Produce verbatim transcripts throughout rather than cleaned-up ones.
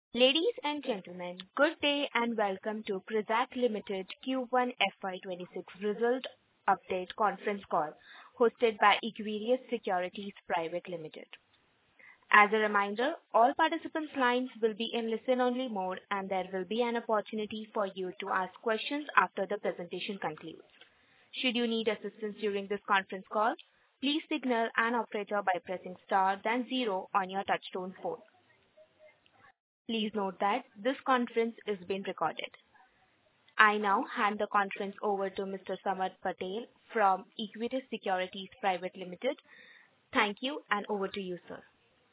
Ladies and gentlemen, good day and welcome to Crizac Limited Q one F Y twenty-six Result Update Conference Call hosted by Equirus Securities Private Limited. As a reminder, all participants' lines will be in listen-only mode, and there will be an opportunity for you to ask questions after the presentation concludes. Should you need assistance during this conference call, please signal an operator by pressing star then zero on your touchtone phone. Please note that this conference is being recorded. I now hand the conference over to Mister Samarth Patel from Equirus Securities Private Limited. Thank you, and over to you, sir.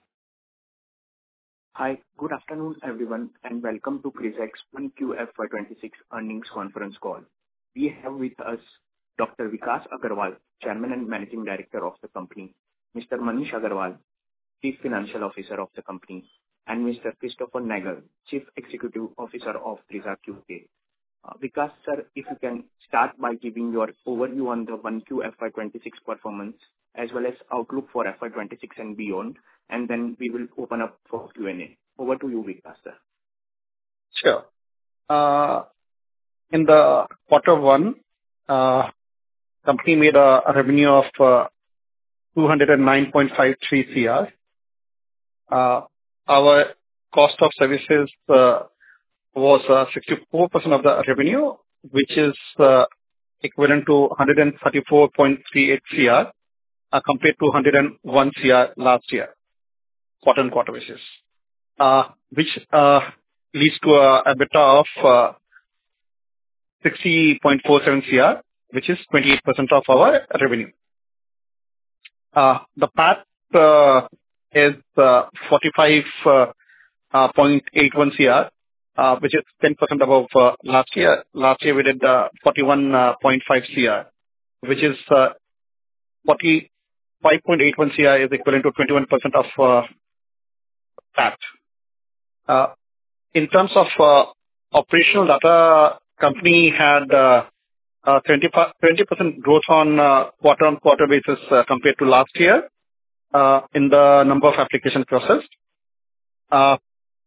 Hi, good afternoon, everyone, and welcome to Crizac's one Q F Y twenty-six earnings conference call. We have with us Doctor Vikas Agarwal, Chairman and Managing Director of the company, Mister Manish Agarwal, Chief Financial Officer of the company, and Mister Christopher Nagel, Chief Executive Officer of Crizac U K. Uh, Vikas, sir, if you can start by giving your overview on the one Q F Y twenty-six performance as well as outlook for F Y twenty-six and beyond, and then we will open up for Q and A. Over to you, Vikas, sir. Sure. Uh, in the quarter one, uh, company made a, a revenue of uh, two hundred nine point five three crore. Uh, Our cost of services uh, was uh, sixty-four percent of the revenue, which is uh, equivalent to one hundred thirty-four point three eight crore uh, compared to one hundred one crore last year, quarter-on-quarter basis, uh, which uh, leads to a EBITDA of uh, sixty point four seven crore, which is twenty-eight percent of our revenue. Uh, the P A T uh, is uh, forty-five point eight one crore, uh, which is ten percent above uh, last year. Last year we did uh, forty-one point five crore, which is uh, forty-five point eight one crore is equivalent to twenty-one percent of uh, P A T. Uh, in terms of uh, operational data, company had uh, uh, twenty percent growth on uh, quarter-on-quarter basis uh, compared to last year. Uh, in the number of applications processed. Uh,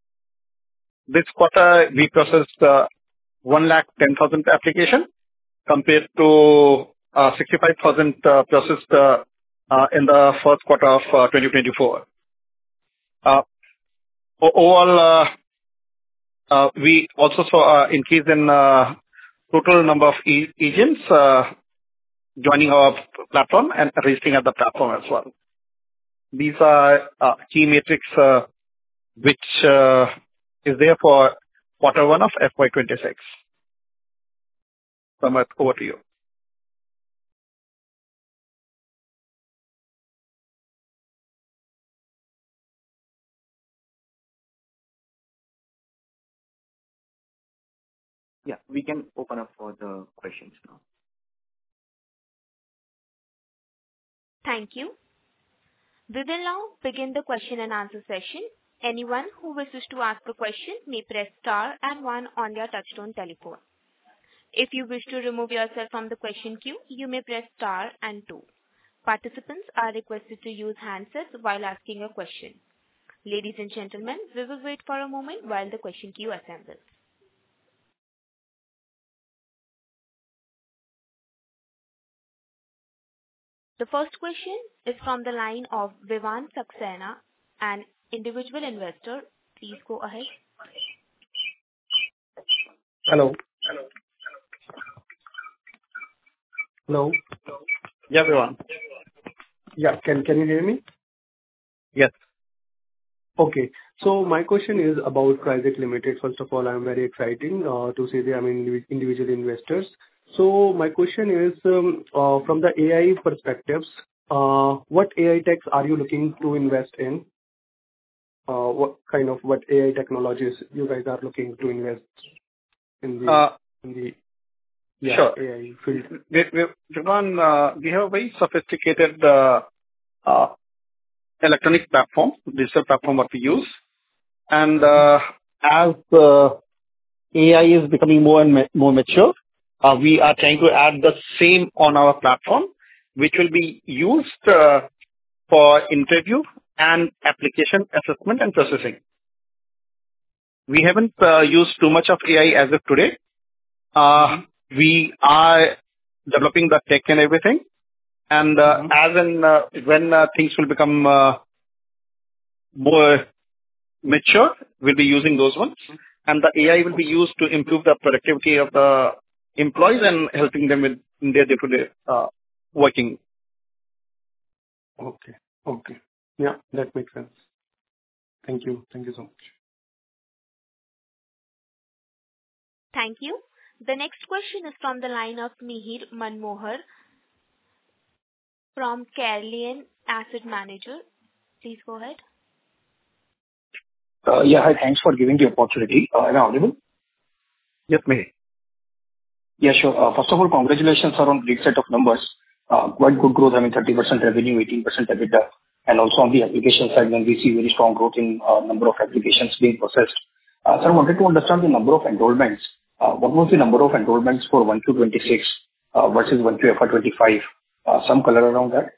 this quarter, we processed uh, one lakh ten thousand applications compared to uh, sixty-five thousand uh, processed uh, uh, in the first quarter of uh, twenty twenty-four. Uh, overall, uh, uh, we also saw an increase in uh, total number of e- agents uh, joining our platform and registering at the platform as well. These are uh, key metrics uh, which uh, is there for quarter one of F Y twenty-six. Samarth, over to you. Yeah, we can open up for the questions now. Thank you. We will now begin the question and answer session. Anyone who wishes to ask a question may press star and one on their touchtone telephone. If you wish to remove yourself from the question queue, you may press star and two. Participants are requested to use handsets while asking a question. Ladies and gentlemen, we will wait for a moment while the question queue assembles. The first question is from the line of Vivan Saxena, an individual investor. Please go ahead. Hello. Hello. Yeah, Vivan. Yeah, can can you hear me? Yes. Okay. So my question is about Crizac Limited. First of all, I'm very exciting uh, to say that I'm in individual investors. So my question is, um, uh, from the A I perspectives, uh, what A I techs are you looking to invest in? Uh, what kind of what A I technologies you guys are looking to invest in the Uh, in the yeah, sure. A I field? We, we, Vivan, uh, we have a very sophisticated uh, uh, electronic platform, digital platform what we use. And uh, as uh, A I is becoming more and ma- more mature, Uh, we are trying to add the same on our platform, which will be used uh, for interview and application assessment and processing. we haven't uh, used too much of A I as of today. Uh, mm-hmm. We are developing the tech and everything. And uh, mm-hmm. as in uh, when uh, things will become uh, more mature, we'll be using those ones. Mm-hmm. And the A I will be used to improve the productivity of the employees and helping them with in their day-to-day uh, working. Okay. Okay. Yeah, that makes sense. Thank you. Thank you so much. Thank you. The next question is from the line of Mihir Manmohar from Carlyon Asset Manager. Please go ahead. Uh, yeah, hi. Thanks for giving the opportunity. Uh, am I audible? Yes, Mihir. Yeah, sure. Uh, first of all, congratulations are on great set of numbers. Uh, quite good growth. I mean, thirty percent revenue, eighteen percent EBITDA. And also on the application side, when we see very strong growth in uh, number of applications being processed. Uh, sir, I wanted to understand the number of enrollments. Uh, what was the number of enrollments for one Q twenty-six uh, versus one Q F Y twenty-five? Uh, some color around that?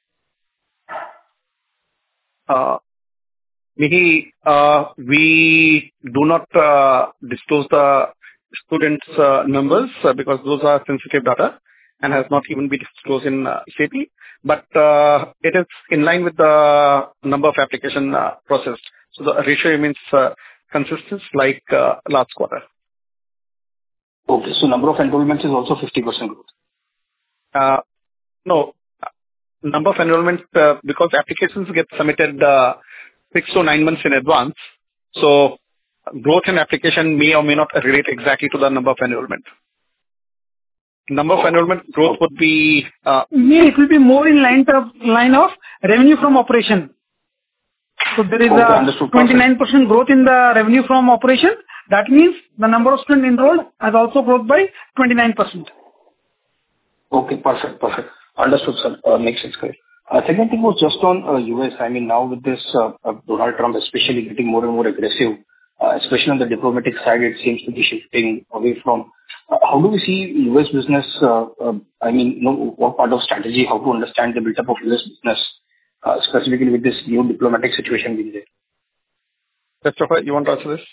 Uh, Mihir, uh, we do not uh, disclose the students' uh, numbers uh, because those are sensitive data and has not even been disclosed in uh, S A P. But uh, it is in line with the number of application uh, processed. So the ratio remains uh, consistent like uh, last quarter. Okay, so number of enrollments is also fifty percent growth. Uh, no, number of enrollments uh, because applications get submitted uh, six to nine months in advance. So growth in application may or may not relate exactly to the number of enrollment. Number of enrollment growth would be... Uh, it will be more in line of, line of revenue from operation. So there is okay, a twenty-nine percent growth in the revenue from operation. That means the number of students enrolled has also grown by twenty-nine percent. Okay, perfect, perfect. Understood, sir. Uh, makes sense, correct. Uh, second thing was just on uh, U S. I mean, now with this uh, uh, Donald Trump especially getting more and more aggressive, uh, especially on the diplomatic side, it seems to be shifting away from. Uh, how do we see U S business? Uh, uh, I mean, you know, what part of strategy? How to understand the build-up of U S business, uh, specifically with this new diplomatic situation being there? Christopher, you want to answer this?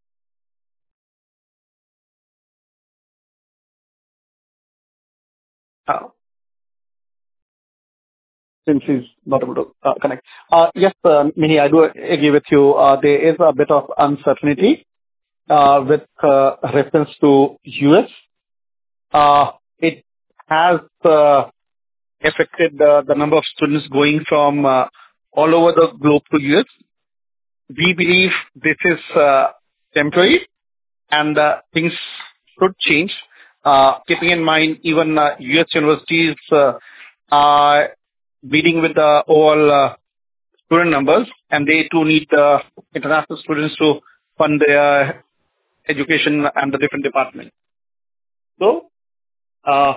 Uh, since he's not able to uh, connect. Uh, yes, uh, Mihir, I do agree with you. Uh, there is a bit of uncertainty uh, with uh, reference to U S. Uh, it has uh, affected uh, the number of students going from uh, all over the globe to U S. We believe this is uh, temporary and uh, things should change. Uh, keeping in mind even uh, U S universities uh, are dealing with the overall uh, student numbers, and they too need uh, international students to fund their education and the different departments. So, uh,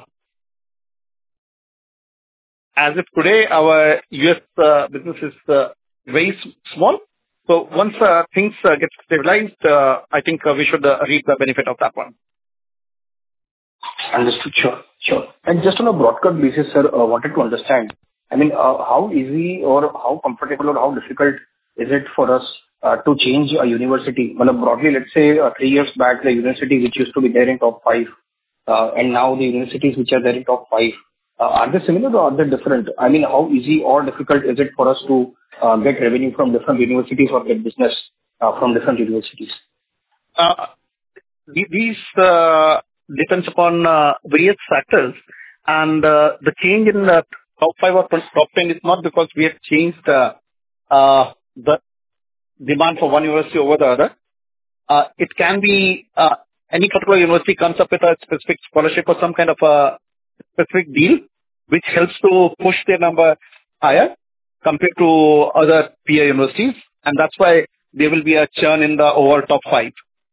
as of today, our U S uh, business is uh, very s- small. So once uh, things uh, get stabilized, uh, I think uh, we should uh, reap the benefit of that one. Understood. Sure. Sure. And just on a broad-cut basis, sir, uh, wanted to understand, I mean, uh, how easy or how comfortable or how difficult is it for us uh, to change a university? Well, broadly, let's say uh, three years back, the university which used to be there in top five, uh, and now the universities which are there in top five, uh, are they similar or are they different? I mean, how easy or difficult is it for us to uh, get revenue from different universities or get business uh, from different universities? Uh, these uh, depends upon uh, various factors, and uh, the change in the top five or top ten is not because we have changed uh, uh, the demand for one university over the other. Uh, it can be uh, any particular university comes up with a specific scholarship or some kind of a specific deal which helps to push their number higher compared to other peer universities, and that's why there will be a churn in the overall top five.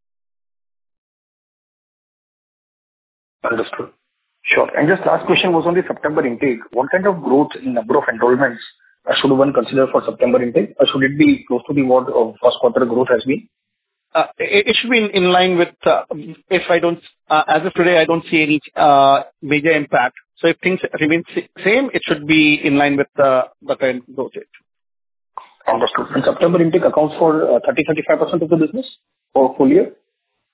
Understood. Sure. And just last question was on the September intake. What kind of growth in number of enrollments uh, should one consider for September intake? Or should it be close to the what of first quarter growth has been? Uh, it, it should be in, in line with, uh, if I don't, uh, as of today, I don't see any uh, major impact. So if things remain same, it should be in line with uh, the current growth rate. Understood. And September intake accounts for uh, thirty to thirty-five percent of the business for full year?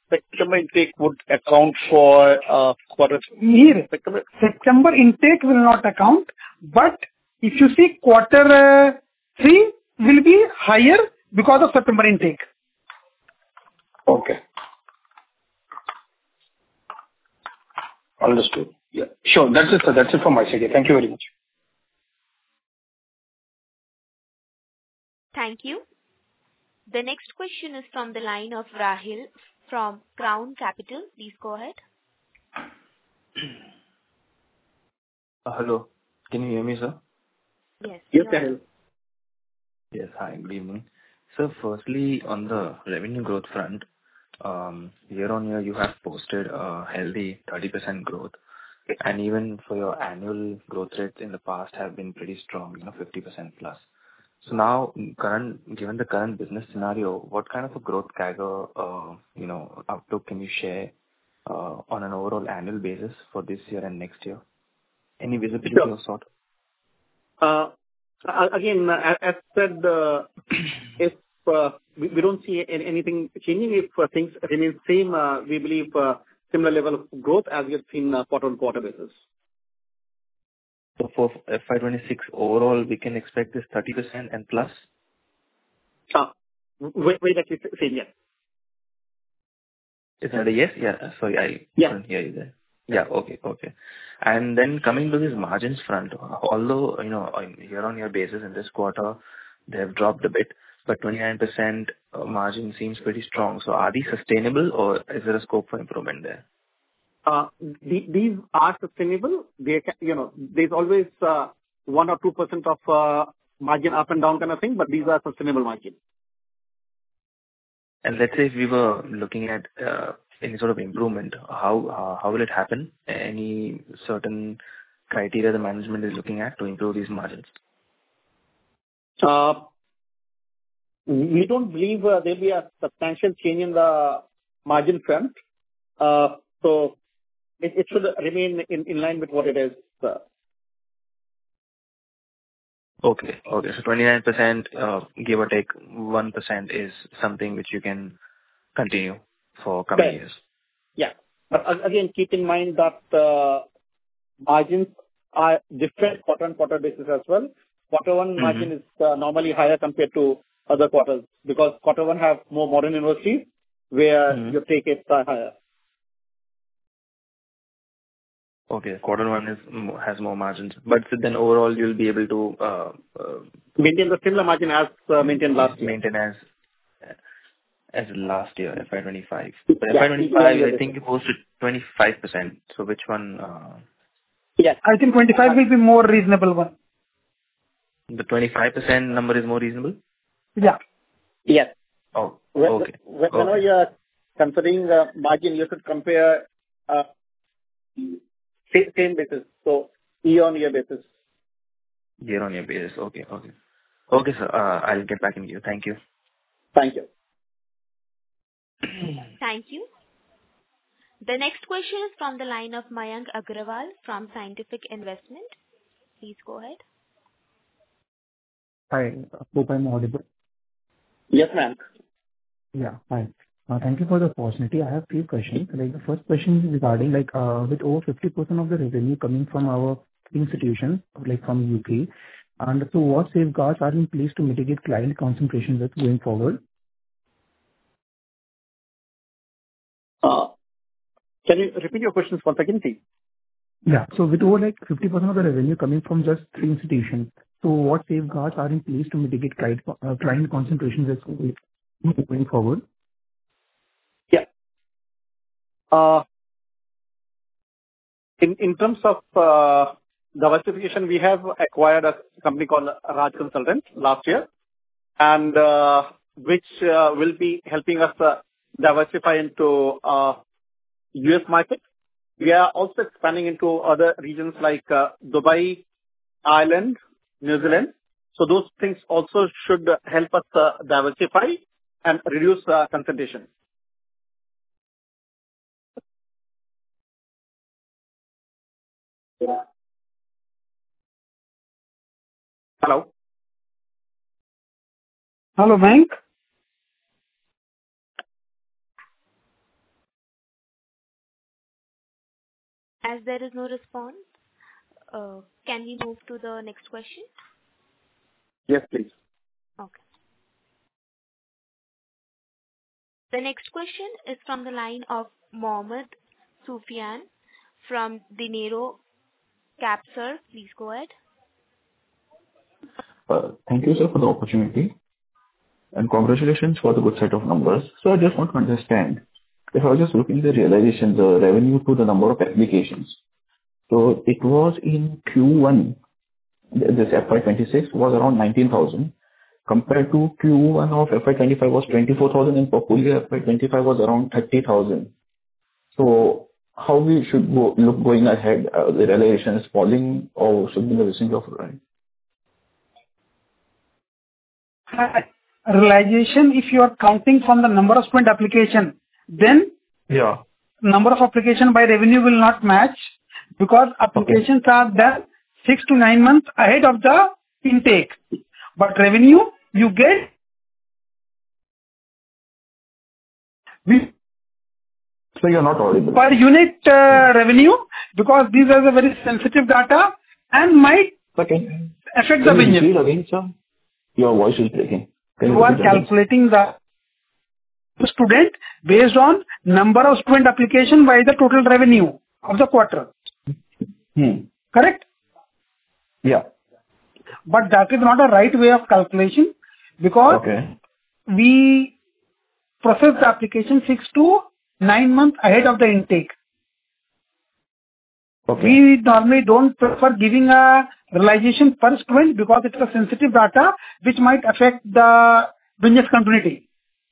September intake would account for uh, quarter Here, September? September intake will not account, but if you see quarter uh, three will be higher because of September intake. Okay. Understood. Yeah. Sure. That's it, sir. That's it from my side. Thank you very much. Thank you. The next question is from the line of Rahil from Crown Capital. Please go ahead. Uh, hello. Can you hear me, sir? Yes. Yes, you're- Rahil. Yes. Hi, good evening. So firstly, on the revenue growth front, um, year-on-year, you have posted a healthy thirty percent growth, and even for your annual growth rates in the past have been pretty strong, you know, fifty percent plus. So now, current, given the current business scenario, what kind of a growth C A G R, uh, you know, outlook can you share uh, on an overall annual basis for this year and next year? Any visibility Sure. of sort? Uh, a- Again, uh, as as said, uh, if uh, we we don't see an- anything changing, if uh, things remain same, uh, we believe uh, similar level of growth as we have seen uh, quarter-on-quarter basis. So for F Y twenty-six overall, we can expect this thirty percent and plus? Uh, Wait, wait, actually saying yes. Is that a yes? Yeah. Sorry, I Yeah. couldn't hear you there. Yeah. Okay. Okay. And then coming to this margins front, although, you know, on year-on-year basis in this quarter, they have dropped a bit, but twenty-nine percent uh, margin seems pretty strong. So are these sustainable, or is there a scope for improvement there? Uh, the- These are sustainable. They ca- you know, there's always uh, one or two percent of uh, margin up and down kind of thing, but these are sustainable margin. And let's say if we were looking at uh, any sort of improvement, how how how will it happen? Any certain criteria the management is looking at to improve these margins? Uh, We don't believe uh, there'll be a substantial change in the margin front. Uh, So it it should remain in in line with what it is. uh, Okay. Okay. So twenty-nine percent, uh, give or take one percent is something which you can continue for coming Correct. years. Yeah. But a- again, keep in mind that uh, margins are different quarter-on-quarter basis as well. Quarter one Mm-hmm. margin is uh, normally higher compared to other quarters because quarter one have more modern universities where Mm-hmm. your take rates are higher. Okay. Quarter one is mo- has more margins, but then overall you'll be able to uh, uh, Maintain the similar margin as uh, maintained last year. maintain as as last year, F Y twenty-five. But Yeah, F Y twenty-five, year-on-year I think you posted twenty-five percent. So which one? Uh, Yes. I think twenty-five will be more reasonable one. the twenty-five percent number is more reasonable? Yeah. Yes. Oh, When- okay. when- Whenever Okay. you are considering uh, margin, you should compare uh, sa- same basis, so year-on-year basis. Year-on-year basis. Okay. Okay. Okay, sir. Uh, I'll get back in you. Thank you. Thank you. Thank you. The next question is from the line of Mayank Agrawal from Scientific Investment. Please go ahead. Hi, hope I'm audible. Yes, ma'am. Yeah, hi. Uh, Thank you for the opportunity. I have few questions. Like, the first question is regarding, like, uh, with over fifty percent of the revenue coming from our institution, like from U K, and so what safeguards are in place to mitigate client concentration risk going forward? Uh, Can you repeat your questions once again, please? Yeah. So with over, like, fifty percent of the revenue coming from just three institutions, so what safeguards are in place to mitigate client uh, client concentration risk going forward? Yeah. Uh, In in terms of uh, diversification, we have acquired a company called Raj Consultants last year, and uh, which uh, will be helping us uh, diversify into uh, U S market. We are also expanding into other regions like uh, Dubai, Ireland, New Zealand. So those things also should help us uh, diversify and reduce uh, concentration. Hello? Hello, Mayank. As there is no response, uh, can we move to the next question? Yes, please. Okay. The next question is from the line of Mohammed Sufyan from Dinero Cap. Sir, please go ahead. Uh, Thank you, sir, for the opportunity, and congratulations for the good set of numbers. So I just want to understand, if I was just looking at the realization, the revenue to the number of applications. So it was in Q one, th- this F Y twenty-six was around nineteen thousand, compared to Q one of F Y twenty-five was twenty-four thousand, and for full year F Y twenty-five was around thirty thousand. So how we should go, look going ahead, uh, the realization is falling or should be in the vicinity of right? Hi. Realization, if you are counting from the number of student application, then Yeah. number of application by revenue will not match because applications are done six to nine months ahead of the intake. But revenue you get we- So you're not audible. per unit uh, revenue because these are the very sensitive data and might Okay. affect the Can you business. repeat again, sir? Your voice is breaking. Can You are repeat again? calculating the student based on number of student application by the total revenue of the quarter. Hmm. Correct? Yeah. But that is not a right way of calculation because Okay. we process the application six to nine months ahead of the intake. Okay. We normally don't prefer giving a realization per student because it's a sensitive data which might affect the business continuity.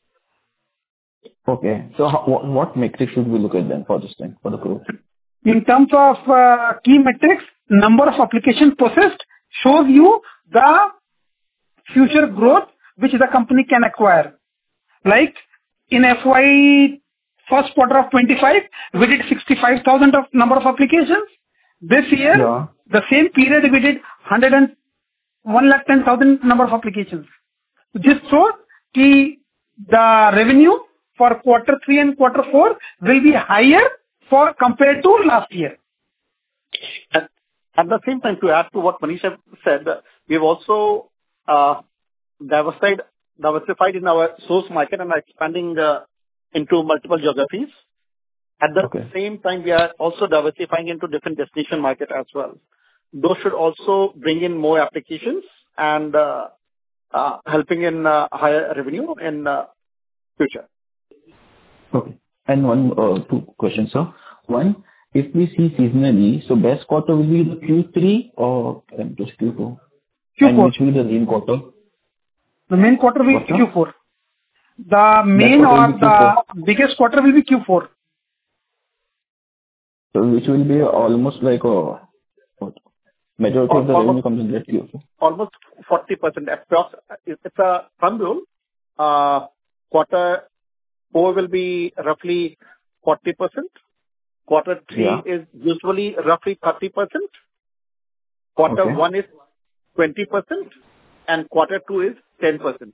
Okay. So how, what, what metric should we look at then for this thing, for the growth? In terms of uh, key metrics, number of applications processed shows you the future growth which the company can acquire. Like in F Y first quarter of twenty-five, we did sixty-five thousand of number of applications. This year, Yeah. the same period we did one hundred and one lakh ten thousand number of applications. This shows कि the revenue for quarter three and quarter four will be higher for compared to last year. At at the same time, to add to what Manish have said, uh, we've also uh, diversified diversified in our source market and are expanding uh, into multiple geographies. At the Okay. same time, we are also diversifying into different destination market as well. Those should also bring in more applications and uh, uh, helping in uh, higher revenue in uh, future. Okay. And one, uh, two questions, sir. One, if we see seasonally, so best quarter will be the Q three or um, just Q two? And Q four. which will be the main quarter? The main quarter will What, be sir? Q four. The main quarter or will be the biggest quarter will be Q four. So which will be almost like a what? Majority of the Almost- revenue comes in that Q four. Almost forty percent. Approx, it's a thumb rule. Uh, Quarter four will be roughly forty percent. Quarter three Yeah. is usually roughly thirty percent. Quarter Okay. one is twenty percent, and quarter two is ten percent.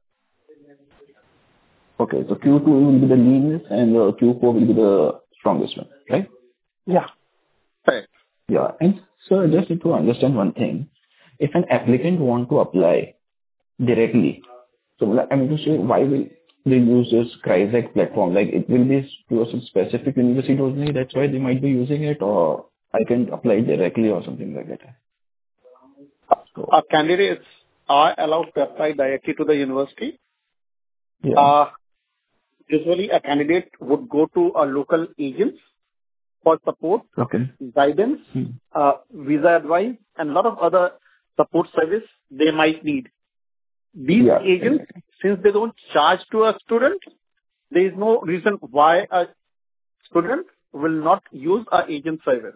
Okay. So Q two will be the leanest and uh, Q four will be the strongest one, right? Yeah. Correct. Yeah. And so just to understand one thing, if an applicant want to apply directly, so like, I'm to say, why will they use this Crizec platform? Like it will be to a specific university only, that's why they might be using it, or I can apply directly or something like that. So, Our candidates are allowed to apply directly to the university. yeah. Uh, Usually, a candidate would go to a local agent for support, Okay. guidance, Hmm. uh, visa advice, and a lot of other support service they might need. These Yeah, agents, since they don't charge to a student, there is no reason why a student will not use our agent service.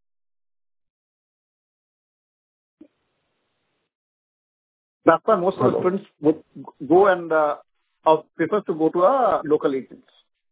That's why most of the Hello. students would go and uh, or prefer to go to a local agents.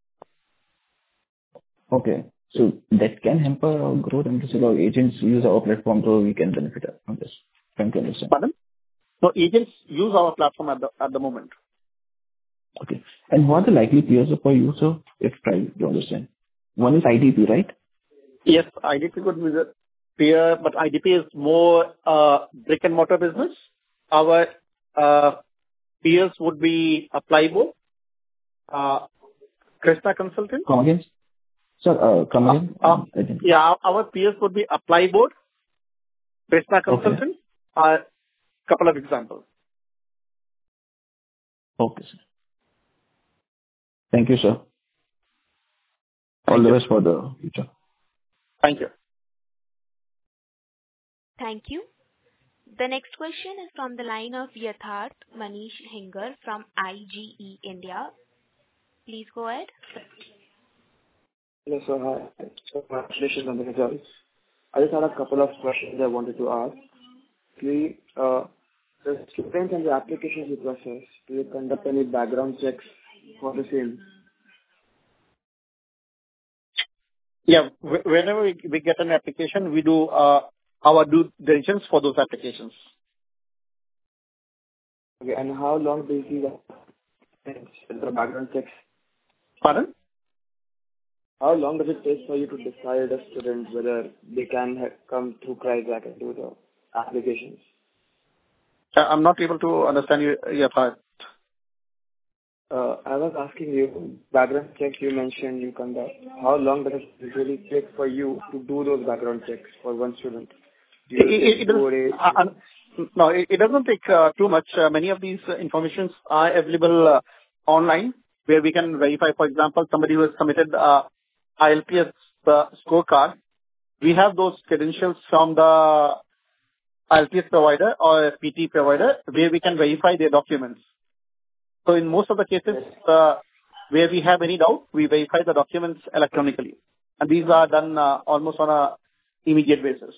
Okay. So that can hamper our growth and to say our agents use our platform so we can benefit from this. Trying to understand. Pardon? So agents use our platform at the at the moment. Okay. And what are the likely peers for you, sir, if try to understand? One is I T P, right? Yes, I D P could be the peer, but I D P is more uh, brick-and-mortar business. Our uh, peers would be Applyboard, uh, Krishna Consulting. Come again? Sir, uh, come Uh, again? uh, Um, I didn't. Yeah, our peers would be Applyboard, Krishna Okay. Consulting, a couple of examples. Okay, sir. Thank you, sir. All Thank the you. best for the future. Thank you. Thank you. The next question is from the line of Yatharth Manish Hingar from I G E India. Please go ahead. Hello, sir. Hi. So congratulations on the results. I just had a couple of questions I wanted to ask. Three, uh, the students and the applications you process, do you conduct any background checks for the same? Yeah, wh- whenever we we get an application, we do uh, our due diligence for those applications. Okay, and how long do you see the the background checks? Pardon? How long does it take for you to decide a student whether they can ha- come through Crizac and do the applications? Uh, I'm not able to understand you, Yatharth. Uh, I was asking you, background checks you mentioned you conduct. How long does it usually take for you to do those background checks for one student? Do It you it- take it does- four days? uh, uh, No, it it doesn't take uh, too much. Uh, Many of these uh, informations are available uh, online, where we can verify, for example, somebody who has submitted uh, I L P S uh, scorecard. We have those credentials from the I L P S provider or P T provider, where we can verify their documents. So in most of the cases, uh, where we have any doubt, we verify the documents electronically, and these are done uh, almost on a immediate basis.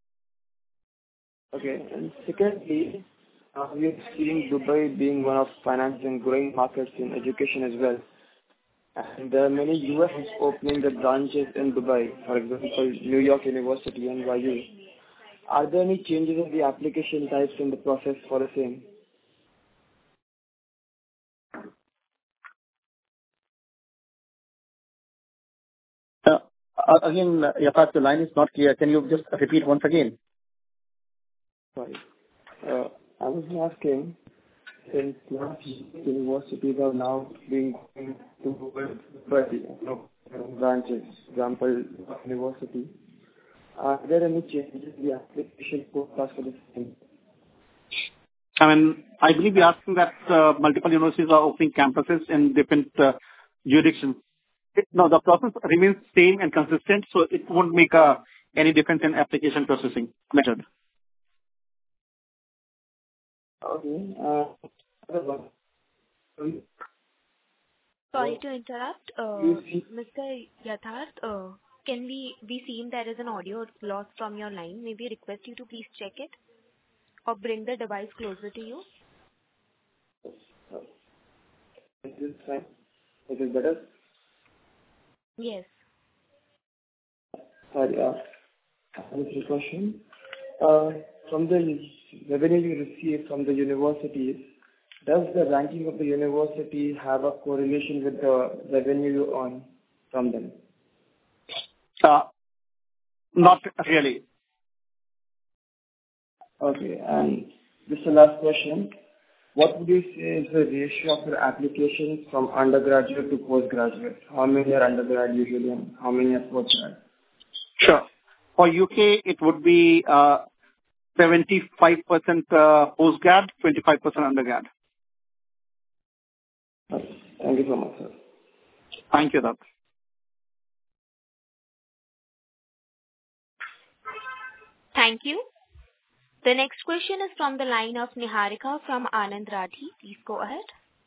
Okay. And secondly, uh, we've seen Dubai being one of finance and growing markets in education as well. And there are many U S opening the branches in Dubai, for example, New York University, N Y U. Are there any changes in the application types in the process for the same? Uh, uh, Again, uh, Yatharth, the line is not clear. Can you just repeat once again? Sorry. Uh, I was asking, since large universities are now being going to Dubai, you know, branches, example, university, are there any changes in the application process for the same? I mean, I believe you're asking that uh, multiple universities are opening campuses in different uh, jurisdictions. It- No, the process remains same and consistent, so it won't make uh, any difference in application processing method. Okay. Uh, other one. Um, Sorry to interrupt. Uh, you see, Mister Yatharth, uh, can we we seem there is an audio loss from your line. Maybe request you to please check it or bring the device closer to you. is this fine? Is it better? Yes. Sorry, uh, I have a question. Uh, From the revenue you receive from the universities, does the ranking of the university have a correlation with the revenue you earn from them? Uh, Not really. Okay. And this is the last question. What would you say is the ratio of your applications from undergraduate to postgraduate? How many are undergrad usually, and how many are postgrad? Sure. For U K, it would be uh, seventy-five percent uh, postgrad, twenty-five percent undergrad. Okay. Thank you so much, sir. Thank you, Doctor. Thank you. The next question is from the line of Niharika from Anand Rathi. Please go ahead.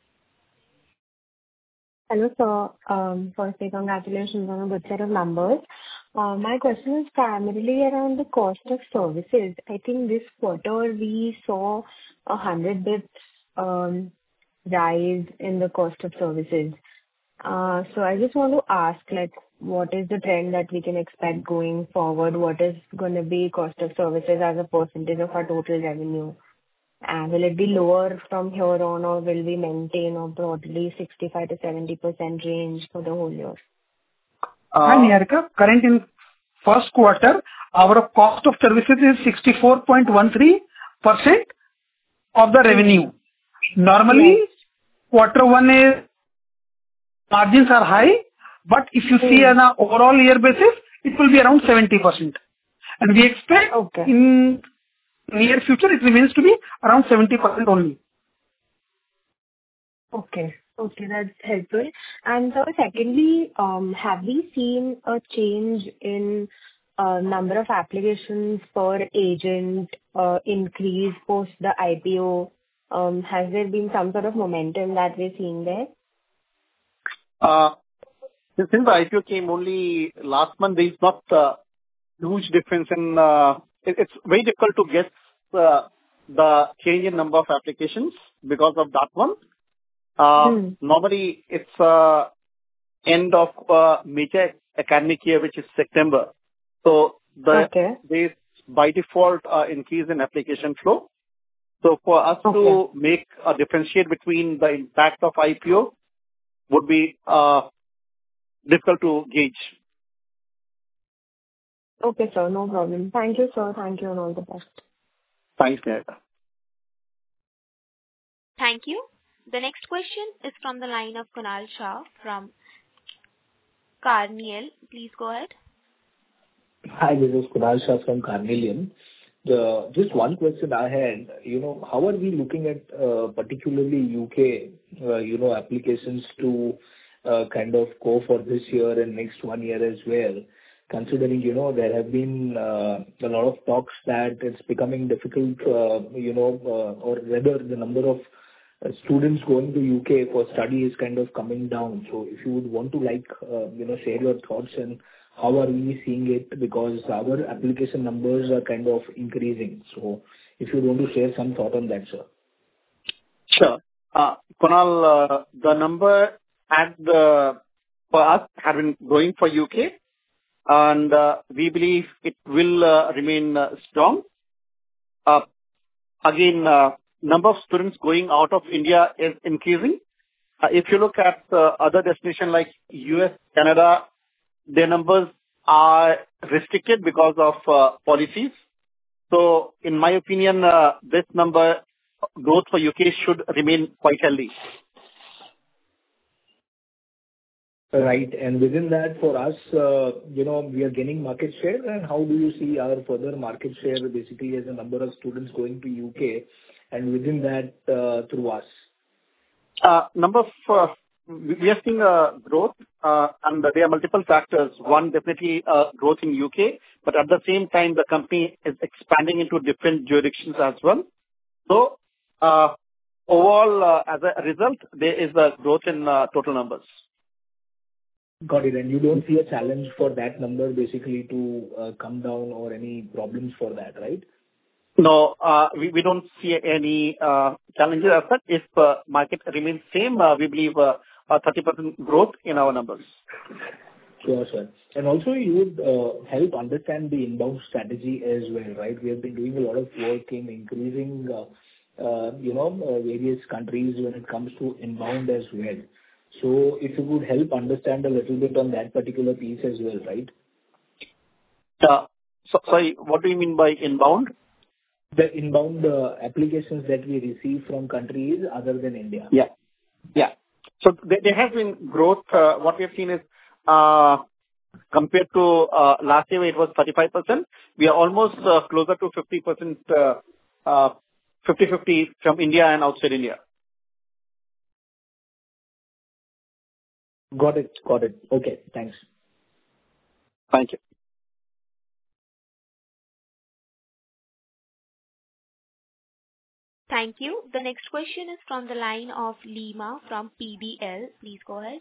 Hello, sir. Um, Firstly, congratulations on a good set of numbers. Uh, My question is primarily around the cost of services. I think this quarter we saw a one hundred basis points um, rise in the cost of services. Uh, So I just want to ask, like, what is the trend that we can expect going forward? What is gonna be cost of services as a percentage of our total revenue? And will it be lower from here on, or will we maintain or broadly sixty-five to seventy percent range for the whole year? Hi, Uh, Niharika. Current in first quarter, our cost of services is sixty-four point one three percent of the revenue. Normally, quarter one is margins are high, but if you see on an overall year basis, it will be around seventy percent. And we expect Okay. in near future, it remains to be around seventy percent only. Okay. Okay, that's helpful. And so secondly, um, have we seen a change in uh, number of applications per agent uh, increase post the I P O? Um, Has there been some sort of momentum that we're seeing there? Uh, Since the I P O came only last month, there is not a huge difference in. uh, it- It's very difficult to guess uh, the change in number of applications because of that one. Uh, Hmm. Normally, it's uh, end of uh, major academic year, which is September. So the Okay. there is by default uh, increase in application flow. So for us Okay. to make a differentiate between the impact of I P O would be uh, difficult to gauge. Okay, sir. No problem. Thank you, sir. Thank you, and all the best. Thanks, Nayata. Thank you. The next question is from the line of Kunal Shah from Carnelian. Please go ahead. Hi, this is Kunal Shah from Carnelian. The- Just one question I had, you know, how are we looking at, uh, particularly U K, uh, you know, applications to uh, kind of go for this year and next one year as well, considering, you know, there have been uh, a lot of talks that it's becoming difficult, uh, you know, uh, or rather the number of uh, students going to U K for study is kind of coming down. So if you would want to, like, uh, you know, share your thoughts and how are we seeing it? Because our application numbers are kind of increasing. So if you want to share some thought on that, sir. Sure. Uh, Kunal, uh, the number at the for us have been growing for U K, and uh, we believe it will uh, remain uh, strong. Uh, Again, uh, number of students going out of India is increasing. Uh, If you look at uh, other destinations like U S, Canada, their numbers are restricted because of uh, policies. So in my opinion, uh, this number growth for U K should remain quite healthy. Right. And within that, for us, uh, you know, we are gaining market share. And how do you see our further market share basically as a number of students going to U K and within that uh, through us? Uh, Number of, uh, we we are seeing uh, growth, uh, and there are multiple factors. One, definitely uh, growth in U K, but at the same time, the company is expanding into different jurisdictions as well. So uh, overall, uh, as a result, there is a growth in uh, total numbers. Got it. And you don't see a challenge for that number basically to uh, come down or any problems for that, right? No, uh, we we don't see any uh, challenges as such. If uh, market remains same, uh, we believe uh, a thirty percent growth in our numbers. Sure, sir. And also, you would uh, help understand the inbound strategy as well, right? We have been doing a lot of work in increasing, uh, uh, you know, uh, various countries when it comes to inbound as well. So if you could help understand a little bit on that particular piece as well, right? Uh, so- Sorry, what do you mean by inbound? The inbound uh, applications that we receive from countries other than India. Yeah. Yeah. So there there has been growth. uh, What we have seen is, uh, compared to uh, last year, it was thirty-five percent. We are almost uh, closer to fifty percent, uh, uh, fifty fifty from India and outside India. Got it. Got it. Okay, thanks. Thank you. Thank you. The next question is from the line of Lima from P B L. Please go ahead.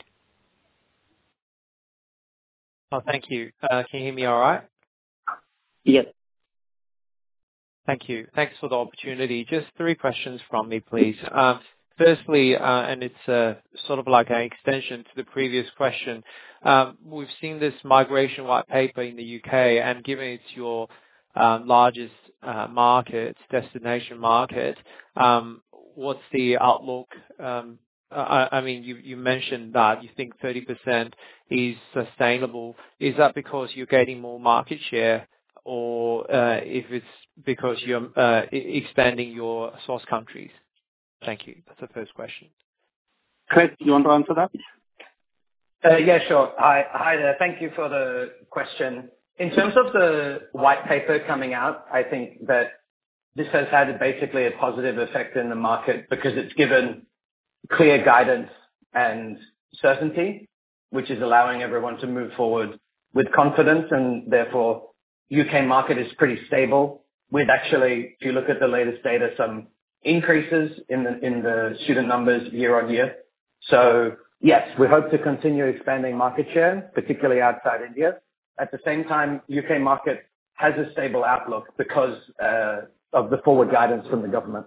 Oh, thank you. Uh, Can you hear me all right? Yes. Thank you. Thanks for the opportunity. Just three questions from me, please. Um, Firstly, uh, and it's uh, sort of like an extension to the previous question, um, we've seen this migration white paper in the U K, and given it's your um, largest uh, market, destination market, um, what's the outlook um, I, I mean, you, you mentioned that you think thirty percent is sustainable. Is that because you're getting more market share, or uh, if it's because you're uh, e- expanding your source countries? Thank you. That's the first question. Chris, you want to answer that? Uh, yeah, sure. Hi, hi there. Thank you for the question. In terms of the white paper coming out, I think that this has had basically a positive effect in the market because it's given clear guidance and certainty, which is allowing everyone to move forward with confidence, and therefore U K market is pretty stable with actually, if you look at the latest data, some increases in the in the student numbers year on year. So yes, we hope to continue expanding market share, particularly outside India. At the same time, U K market has a stable outlook because uh, of the forward guidance from the government.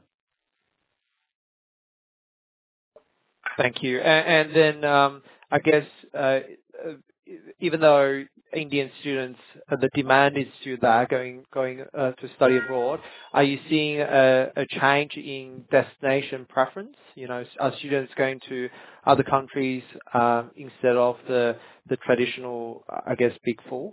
Thank you. And, and then um, I guess uh, even though Indian students, uh, the demand is still there going going uh, to study abroad, are you seeing a, a change in destination preference? You know, are students going to other countries um, instead of the the traditional, I guess, Big Four?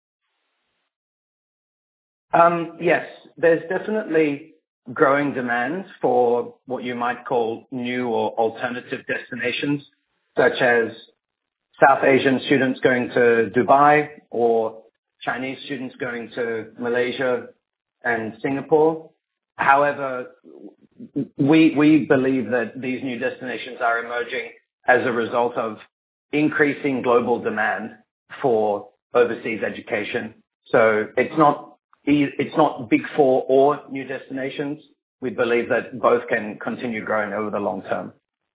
Um, yes, there's definitely growing demand for what you might call new or alternative destinations, such as South Asian students going to Dubai or Chinese students going to Malaysia and Singapore. However, we we believe that these new destinations are emerging as a result of increasing global demand for overseas education. So it's not it's not Big Four or new destinations. We believe that both can continue growing over the long term.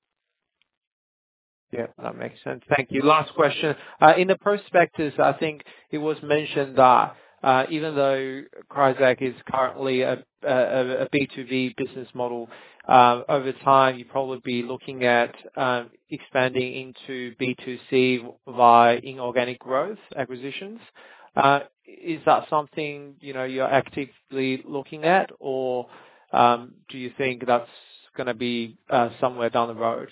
Yeah, that makes sense. Thank you. Last question. Uh, in the prospectus, I think it was mentioned that uh, even though Crizac is currently a, a, a B two B business model, uh, over time you probably be looking at um, expanding into B two C via inorganic growth acquisitions. Uh, is that something, you know, you're actively looking at, or um, do you think that's going to be uh, somewhere down the road?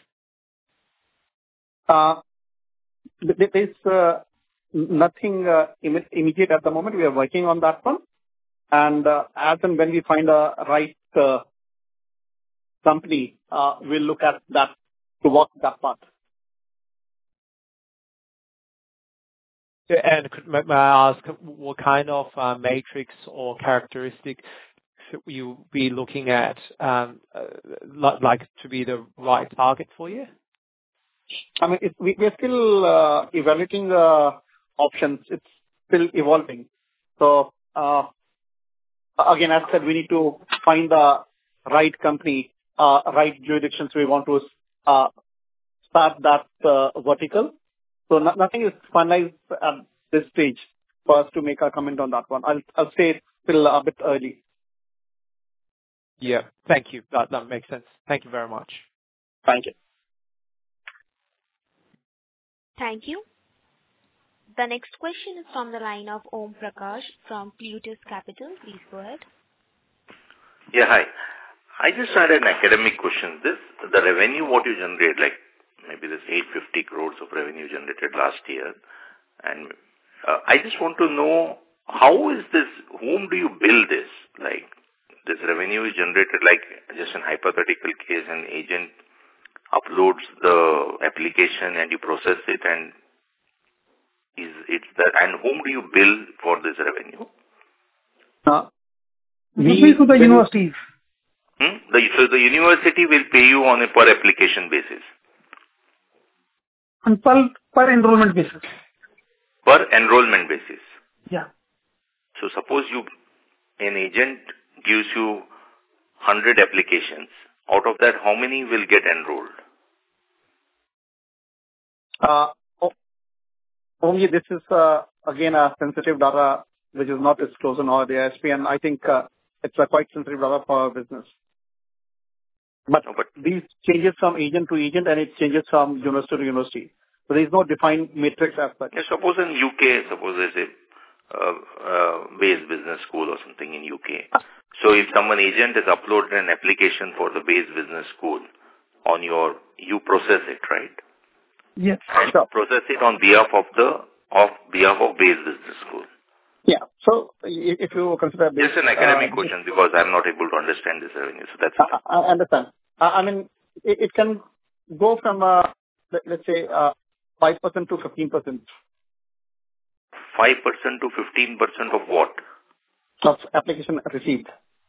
Uh, There's uh, nothing uh, imme- immediate at the moment. We are working on that one. And uh, as and when we find a right uh, company, uh, we'll look at that to walk that path. And could, may I ask what kind of uh, matrix or characteristic you be looking at, um, uh, like to be the right target for you? I mean, it, we, we're still uh, evaluating the options. It's still evolving. So, uh, again, as I said, we need to find the right company, uh, right jurisdictions we want to uh, start that uh, vertical. So no, nothing is finalized at this stage for us to make a comment on that one. I'll, I'll say it's still a bit early. Yeah, thank you. That, that makes sense. Thank you very much. Thank you. Thank you. The next question is from the line of Om Prakash from Plutus Capital. Please go ahead. Yeah, hi. I just had an academic question. This, the revenue what you generate, like maybe this eight hundred fifty crores of revenue generated last year, and uh, I just want to know how is this, whom do you bill this? Like this revenue is generated, like just an hypothetical case, an agent uploads the application and you process it, and is it's that, and whom do you bill for this revenue? Uh, we to the universities. Hmm? The, so the university will pay you on a per application basis. On per per enrollment basis. Per enrollment basis. Yeah. So suppose you an agent gives you one hundred applications. Out of that, how many will get enrolled? Uh, only this is, uh, again, a sensitive data which is not disclosed on all the I S P, and I think uh, it's a quite sensitive data for our business. But, no, but these changes from agent to agent, and it changes from university to university. So there is no defined matrix as such. Yeah, suppose in U K, suppose there's a uh, uh, base business school or something in U K. So if someone agent has uploaded an application for the base business school, on your, you process it, right? Yes. And sure. Process it on behalf of the, of behalf of base business school. Yeah. So if you consider this... Just an academic uh, question because I'm not able to understand this revenue. So that's... I, I understand. I mean, it, it can go from, uh, let, let's say, uh, five percent to fifteen percent. five percent to fifteen percent of what? Of application received.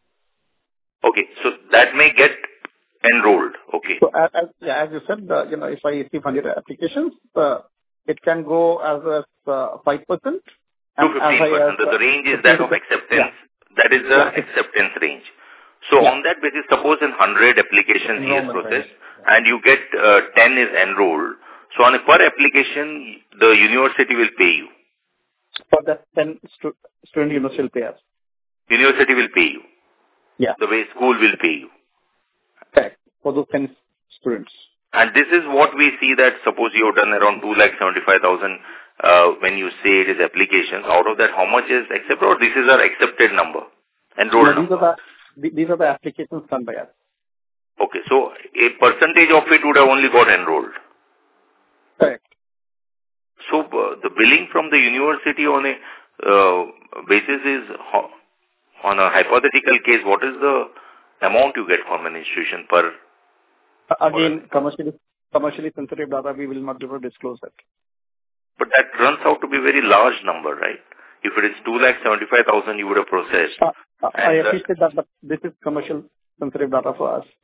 Okay. So that may get enrolled. Okay. So as, as, yeah, as you said, uh, you know, if I receive one hundred applications, uh, it can go as a uh, five percent. To fifteen percent. The, the range is that of acceptance. Yeah. That is the yeah. acceptance range. So yeah. on that basis, suppose in one hundred applications he has processed right. and you get uh, ten is enrolled. So on a per application, the university will pay you. For that ten stu- student university will pay us. University will pay you. Yeah. The way school will pay you. Correct. For those ten students. And this is what we see that suppose you have done around two lakh seventy-five thousand uh, when you say it is applications. Out of that, how much is accepted or this is our accepted number? Enrolled no, these number? Are the, these are the applications done by us. Okay. So a percentage of it would have only got enrolled. Correct. So uh, the billing from the university on a uh, basis is ho- on a hypothetical case, what is the amount you get from an institution per? Uh, again, commercially commercially sensitive data, we will not be able to disclose that. But that runs out to be a very large number, right? If it is two lakh seventy-five thousand, you would have processed. Uh, uh, I appreciate that, but this is commercial sensitive data for us.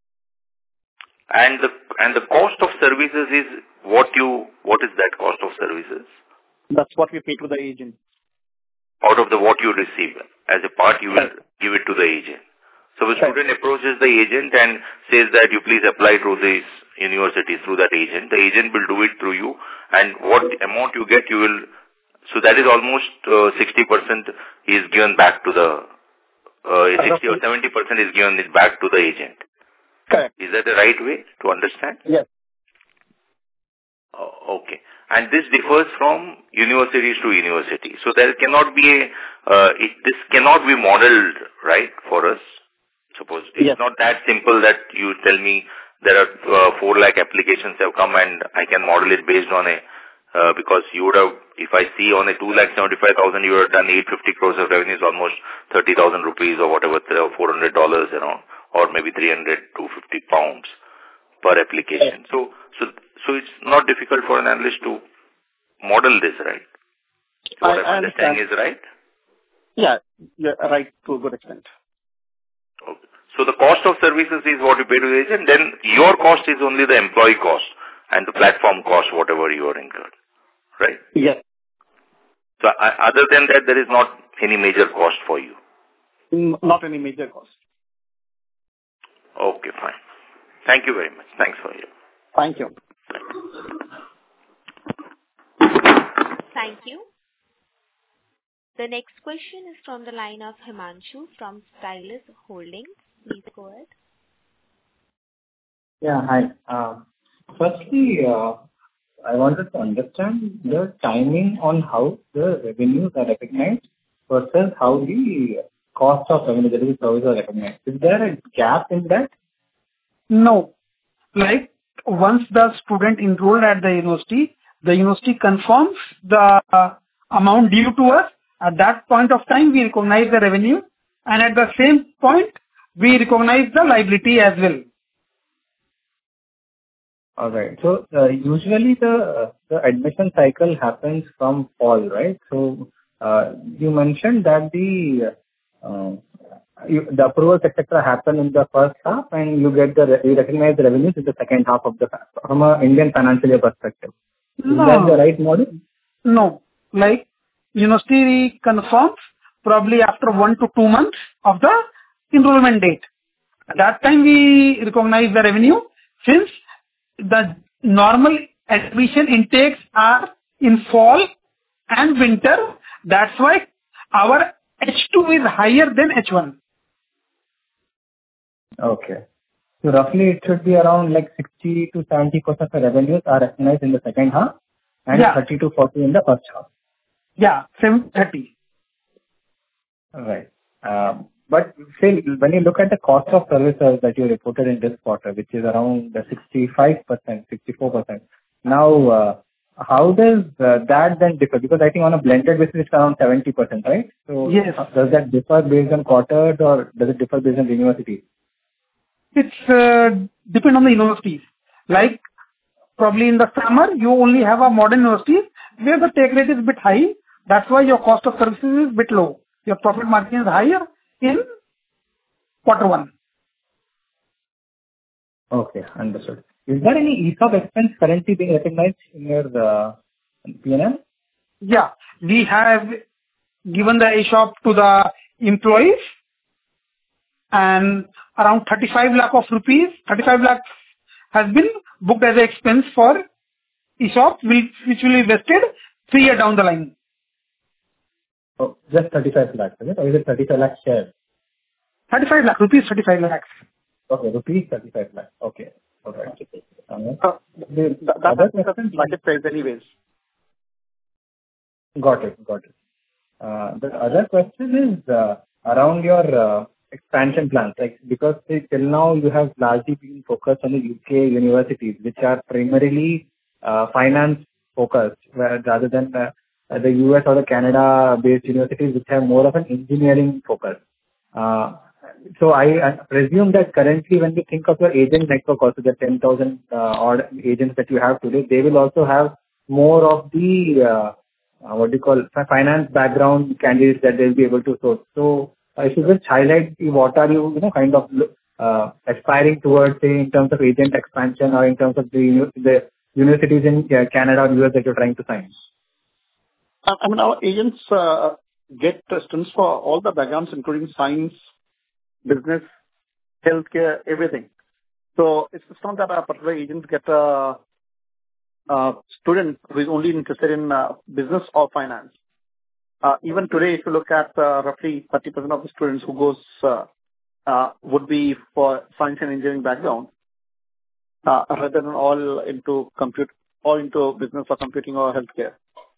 And the and the cost of services is what you what is that cost of services? That's what we pay to the agent. Out of the what you receive as a part, you will give it to the agent. So the student approaches the agent and says that you please apply to this university through that agent. The agent will do it through you, and what amount you get, you will. So that is almost uh, sixty percent is given back to the uh, sixty or seventy percent is given it back to the agent. Correct. Is that the right way to understand? Yes. Oh, okay. And this differs from universities to university. So there cannot be a, uh, it, this cannot be modeled, right, for us. Suppose it's yes. not that simple that you tell me there are uh, four lakh applications have come and I can model it based on a, uh, because you would have, if I see on a two lakh seventy-five thousand, you would have done eight hundred fifty crores of revenues, almost thirty thousand rupees or whatever, four hundred dollars around, or maybe three hundred to fifty pounds per application. So, so, so it's not difficult for an analyst to model this, right? What I, I'm understanding is right? Yeah, yeah, right to a good extent. Okay. So the cost of services is what you pay to the agent, then your cost is only the employee cost and the platform cost, whatever you are incurred, right? Yes. So uh, other than that, there is not any major cost for you? Mm, not any major cost. Okay, fine. Thank you very much. Thanks for your... Thank you. Thank you. The next question is from the line of Himanshu from Stylus Holdings. Please go ahead. Yeah, hi. Uh, firstly, uh, I wanted to understand the timing on how the revenues are recognized versus how the cost of revenue delivery service are recognized. Is there a gap in that? No. Like, once the student enrolled at the university, the university confirms the uh, amount due to us. At that point of time, we recognize the revenue, and at the same point, we recognize the liability as well. All right. So uh, usually the uh, the admission cycle happens from fall, right? So uh, you mentioned that the uh, you, the approvals et cetera happen in the first half, and you get the you recognize the revenues in the second half of the from a Indian financial year perspective. Is no. that the right model? No. Like, university confirms probably after one to two months of the enrollment date. At that time, we recognize the revenue since the normal admission intakes are in fall and winter. That's why our H two is higher than H one. Okay. So roughly it should be around like sixty to seventy percent of the revenues are recognized in the second half and yeah. thirty to forty in the first half. Yeah, seven thirty. All right. Um, But say, when you look at the cost of services that you reported in this quarter, which is around sixty-five percent, sixty-four percent, now, uh, how does uh, that then differ? Because I think on a blended basis, it's around seventy percent, right? So Yes. uh, does that differ based on quarters, or does it differ based on the university? It's uh, depend on the universities. Like probably in the summer, you only have a modern university where the take rate is a bit high. That's why your cost of services is a bit low. Your profit margin is higher in quarter one. Okay, understood. Is there any E S O P expense currently being recognized in your uh, P and L? Yeah, we have given the E S O P to the employees, and around thirty-five lakh of rupees, thirty-five lakh has been booked as an expense for E S O P, which, which will be vested three years down the line. Oh, just thirty-five lakhs, is it? Or is it thirty-five lakh shares? thirty-five lakh rupees, thirty-five lakhs. Okay, rupees thirty-five lakh. Okay. Okay. Um, Uh, the that, other that's question, budget price anyways. got it, got it. Uh, the other question is uh, around your uh, expansion plans, like because say, till now you have largely been focused on the U K universities, which are primarily uh, finance focused, where, rather than uh, the U S or the Canada-based universities, which have more of an engineering focus. Uh, So I I presume that currently when we think of your agent network, also the ten thousand uh, odd agents that you have today, they will also have more of the, uh, uh, what do you call, fi- finance background candidates that they'll be able to source. So uh, if you just highlight the- what are you, you know, kind of uh, aspiring towards, say, in terms of agent expansion or in terms of the uni- the universities in uh, Canada or U S that you're trying to sign? I I mean, our agents uh, get uh, students for all the backgrounds, including science, business, healthcare, everything. So it's it's not that a particular agent get a, a student who is only interested in uh, business or finance. Uh, even today, if you look at uh, roughly thirty percent of the students who goes uh, uh, would be for science and engineering background, uh, rather than all into compute, all into business or computing or healthcare.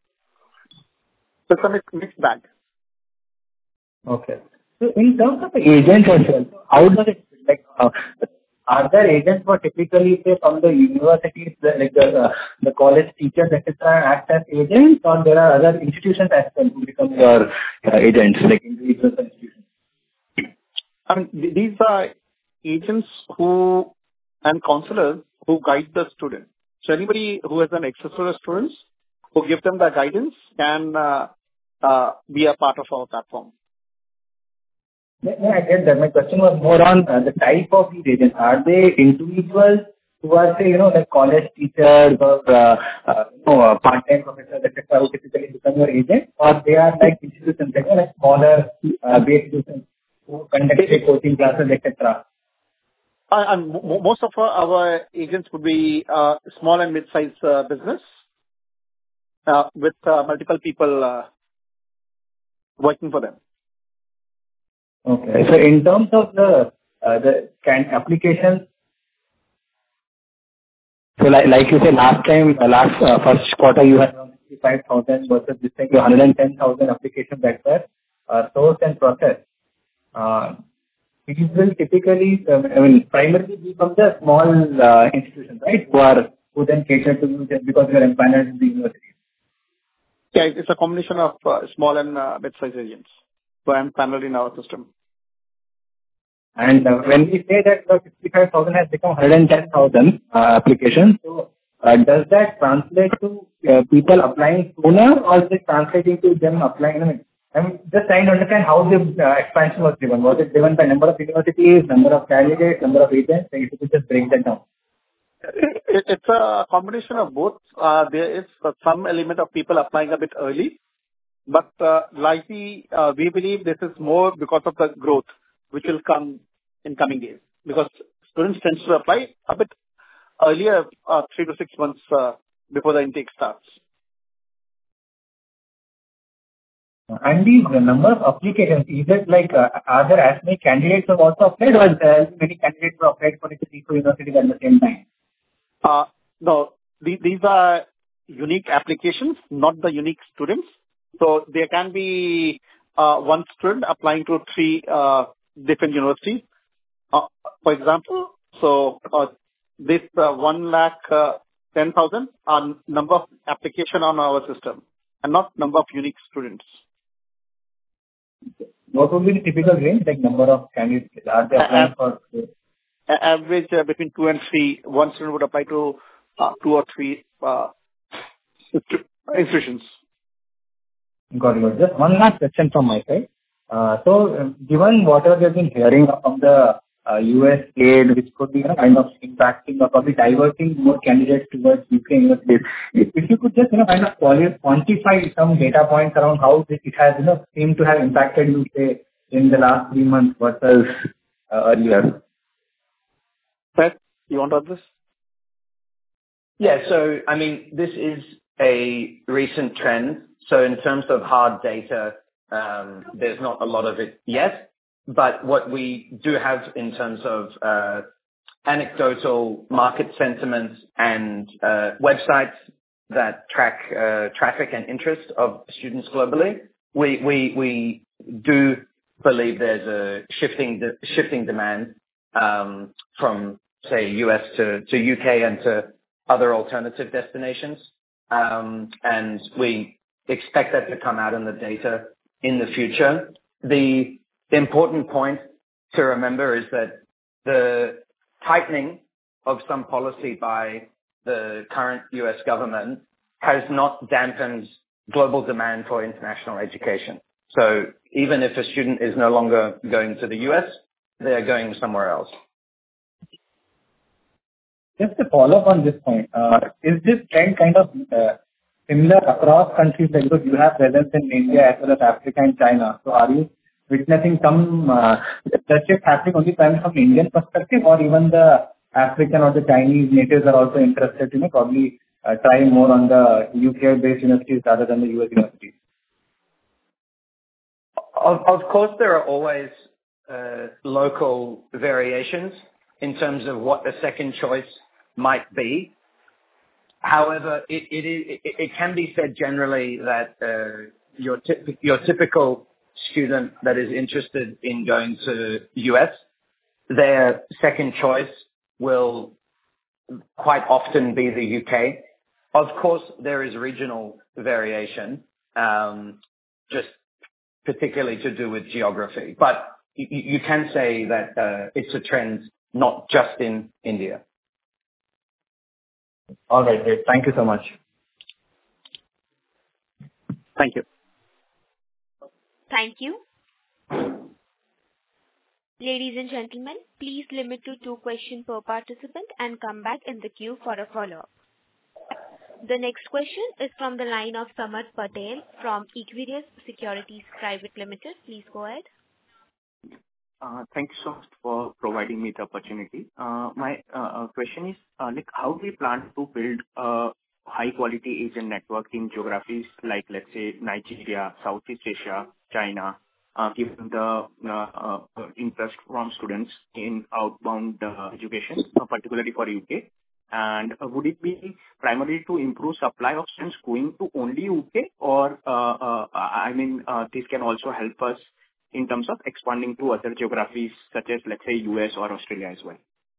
So it's a mixed, mixed bag. Okay. So in terms of the agents as well, how does it, like, uh, are there agents who are typically, say, from the universities, the- like the uh, the college teachers, et cetera, act as agents, or there are other institutions as well who become your uh, agents, like individual institutions? I mean, th- these are agents who and counselors who guide the student. So anybody who has an access to the students, who give them the guidance, can uh, uh, be a part of our platform. Yeah, yeah, I get that. My question was more on uh, the type of these agents. Are they individuals who are, say, you know, like college teachers or uh, uh, you know, uh, part-time professors, et cetera, who typically become your agent, or they are like institutions, like, you know, like smaller uh, base institutions who conduct say, coaching classes, et cetera? Uh, and mo- most of our, our agents would be uh, small and mid-sized uh, business uh, with uh, multiple people uh, working for them. Okay. So in terms of the uh, the can applications, so like like you said, last time, uh, last uh, first quarter, you had around sixty-five thousand versus this time, you have one hundred ten thousand applications that were uh, sourced and processed. Uh, These will typically, uh, I mean, primarily be from the small uh, institutions, right? Who are, who then cater to you just because you are empaneled in the university. Yeah, it's a combination of uh, small and uh, mid-sized agents who are paneled in our system. And uh, when we say that the sixty-five thousand has become one hundred ten thousand uh, applications, so uh, does that translate to uh, people applying sooner, or is it translating to them applying? I mean, I'm just trying to understand how the uh, expansion was driven. Was it driven by number of universities, number of candidates, number of agents? If you could just break that down. It, it, it's a combination of both. Uh, there is uh, some element of people applying a bit early, but uh, likely uh, we believe this is more because of the growth which will come in coming days. Because students tend to apply a bit earlier, uh, three to six months uh, before the intake starts. And the, the number of applications, is it like, uh, are there as many candidates who have also applied, or there are many candidates who have applied for the three universities at the same time? Uh, no, the, these are unique applications, not the unique students. So there can be uh, one student applying to three uh, different universities. Uh, for example, so uh, this uh, one lakh uh, ten thousand are number of application on our system and not number of unique students. What would be the typical range, like number of candidates are they applying for? A- average uh, between two and three. One student would apply to uh, two or three uh, institutions. Got it. Just one last question from my side. Uh, so, uh, given whatever we have been hearing from the uh, U S aid, which could be you know, kind of impacting or probably diverting more candidates towards U K universities, if, if you could just you know kind of quantify some data points around how this, it has you know seemed to have impacted U K in the last three months versus uh, earlier. Pat, you want to add this? Yeah. So, I mean, this is a recent trend. So in terms of hard data, um, there's not a lot of it yet. But what we do have in terms of uh, anecdotal market sentiment and uh, websites that track uh, traffic and interest of students globally, we we we do believe there's a shifting de- shifting demand um, from say U S to, to U K and to other alternative destinations, um, and we expect that to come out in the data in the future. The important point to remember is that the tightening of some policy by the current U S government has not dampened global demand for international education. So even if a student is no longer going to the U S, they are going somewhere else. Just to follow up on this point, uh, is this trend kind of uh, similar across countries? Like, because you have presence in India as well as Africa and China. So are you witnessing some uh, such shift happening only primarily from Indian perspective, or even the African or the Chinese natives are also interested, you know, probably uh, try more on the U K-based universities rather than the U S universities? Of, of course, there are always uh, local variations in terms of what the second choice might be. However, it, it, is, it, it can be said generally that uh, your, typ- your typical student that is interested in going to U S, their second choice will quite often be the U K. Of course, there is regional variation, um, just particularly to do with geography. But you, you can say that uh, it's a trend not just in India. All right, great. Thank you so much. Thank you. Thank you. Ladies and gentlemen, please limit to two questions per participant and come back in the queue for a follow-up. The next question is from the line of Samarth Patel from Equirus Securities Private Limited. Please go ahead. Uh, Thanks so much for providing me the opportunity. Uh, My uh, question is, uh, like, how do we plan to build a high-quality agent network in geographies like, let's say, Nigeria, Southeast Asia, China, uh, given the uh, uh, interest from students in outbound uh, education, uh, particularly for U K? And uh, would it be primarily to improve supply of students going to only U K, or, uh, uh, I mean, uh, this can also help us in terms of expanding to other geographies such as, let's say, U S or Australia as well?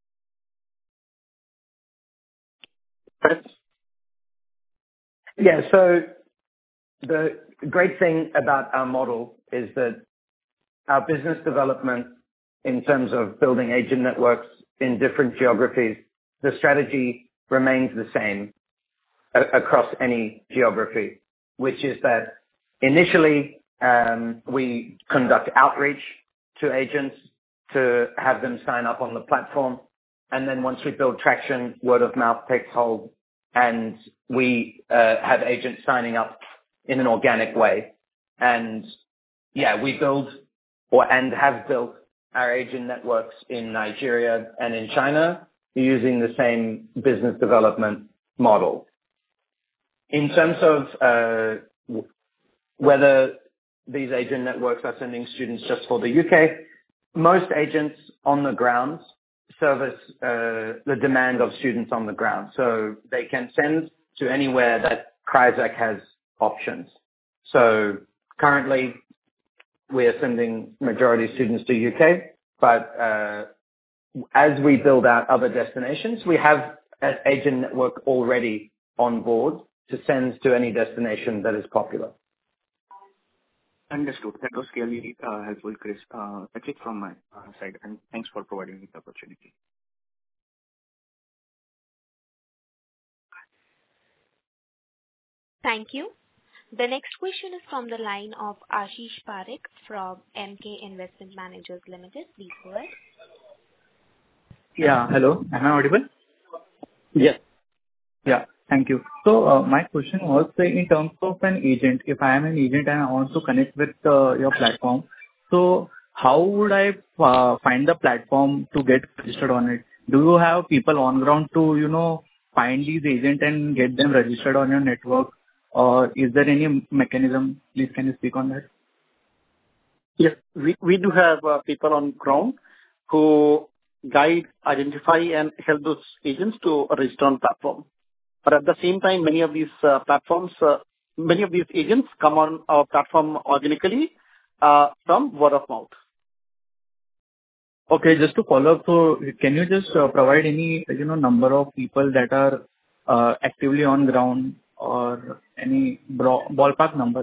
Yeah, so the great thing about our model is that our business development in terms of building agent networks in different geographies, the strategy remains the same a- across any geography, which is that initially um, we conduct outreach to agents to have them sign up on the platform. And then once we build traction, word of mouth takes hold, and we uh, have agents signing up in an organic way. And yeah, we build or and have built our agent networks in Nigeria and in China using the same business development model. In terms of uh, whether these agent networks are sending students just for the U K, most agents on the ground service uh, the demand of students on the ground. So they can send to anywhere that Crizac has options. So currently, we are sending majority students to U K, but uh, as we build out other destinations, we have an agent network already on board to send to any destination that is popular. Understood. That was clearly uh, helpful, Chris. Uh, That's it from my uh, side, and thanks for providing me the opportunity. Thank you. The next question is from the line of Ashish Parekh from M K Investment Managers Limited. Please go ahead. Yeah. Hello. Am I audible? Yes. Yeah. Thank you. So uh, my question was, say, in terms of an agent, if I am an agent and I want to connect with uh, your platform, so how would I uh, find the platform to get registered on it? Do you have people on ground to, you know, find these agents and get them registered on your network? Or is there any mechanism? Please, can you speak on that? Yes, we, we do have uh, people on ground who guide, identify, and help those agents to register on platform. But at the same time, many of these uh, platforms, uh, many of these agents come on our platform organically uh, from word of mouth. Okay, just to follow up, so can you just uh, provide any, you know, number of people that are uh, actively on ground or any bro- ballpark number?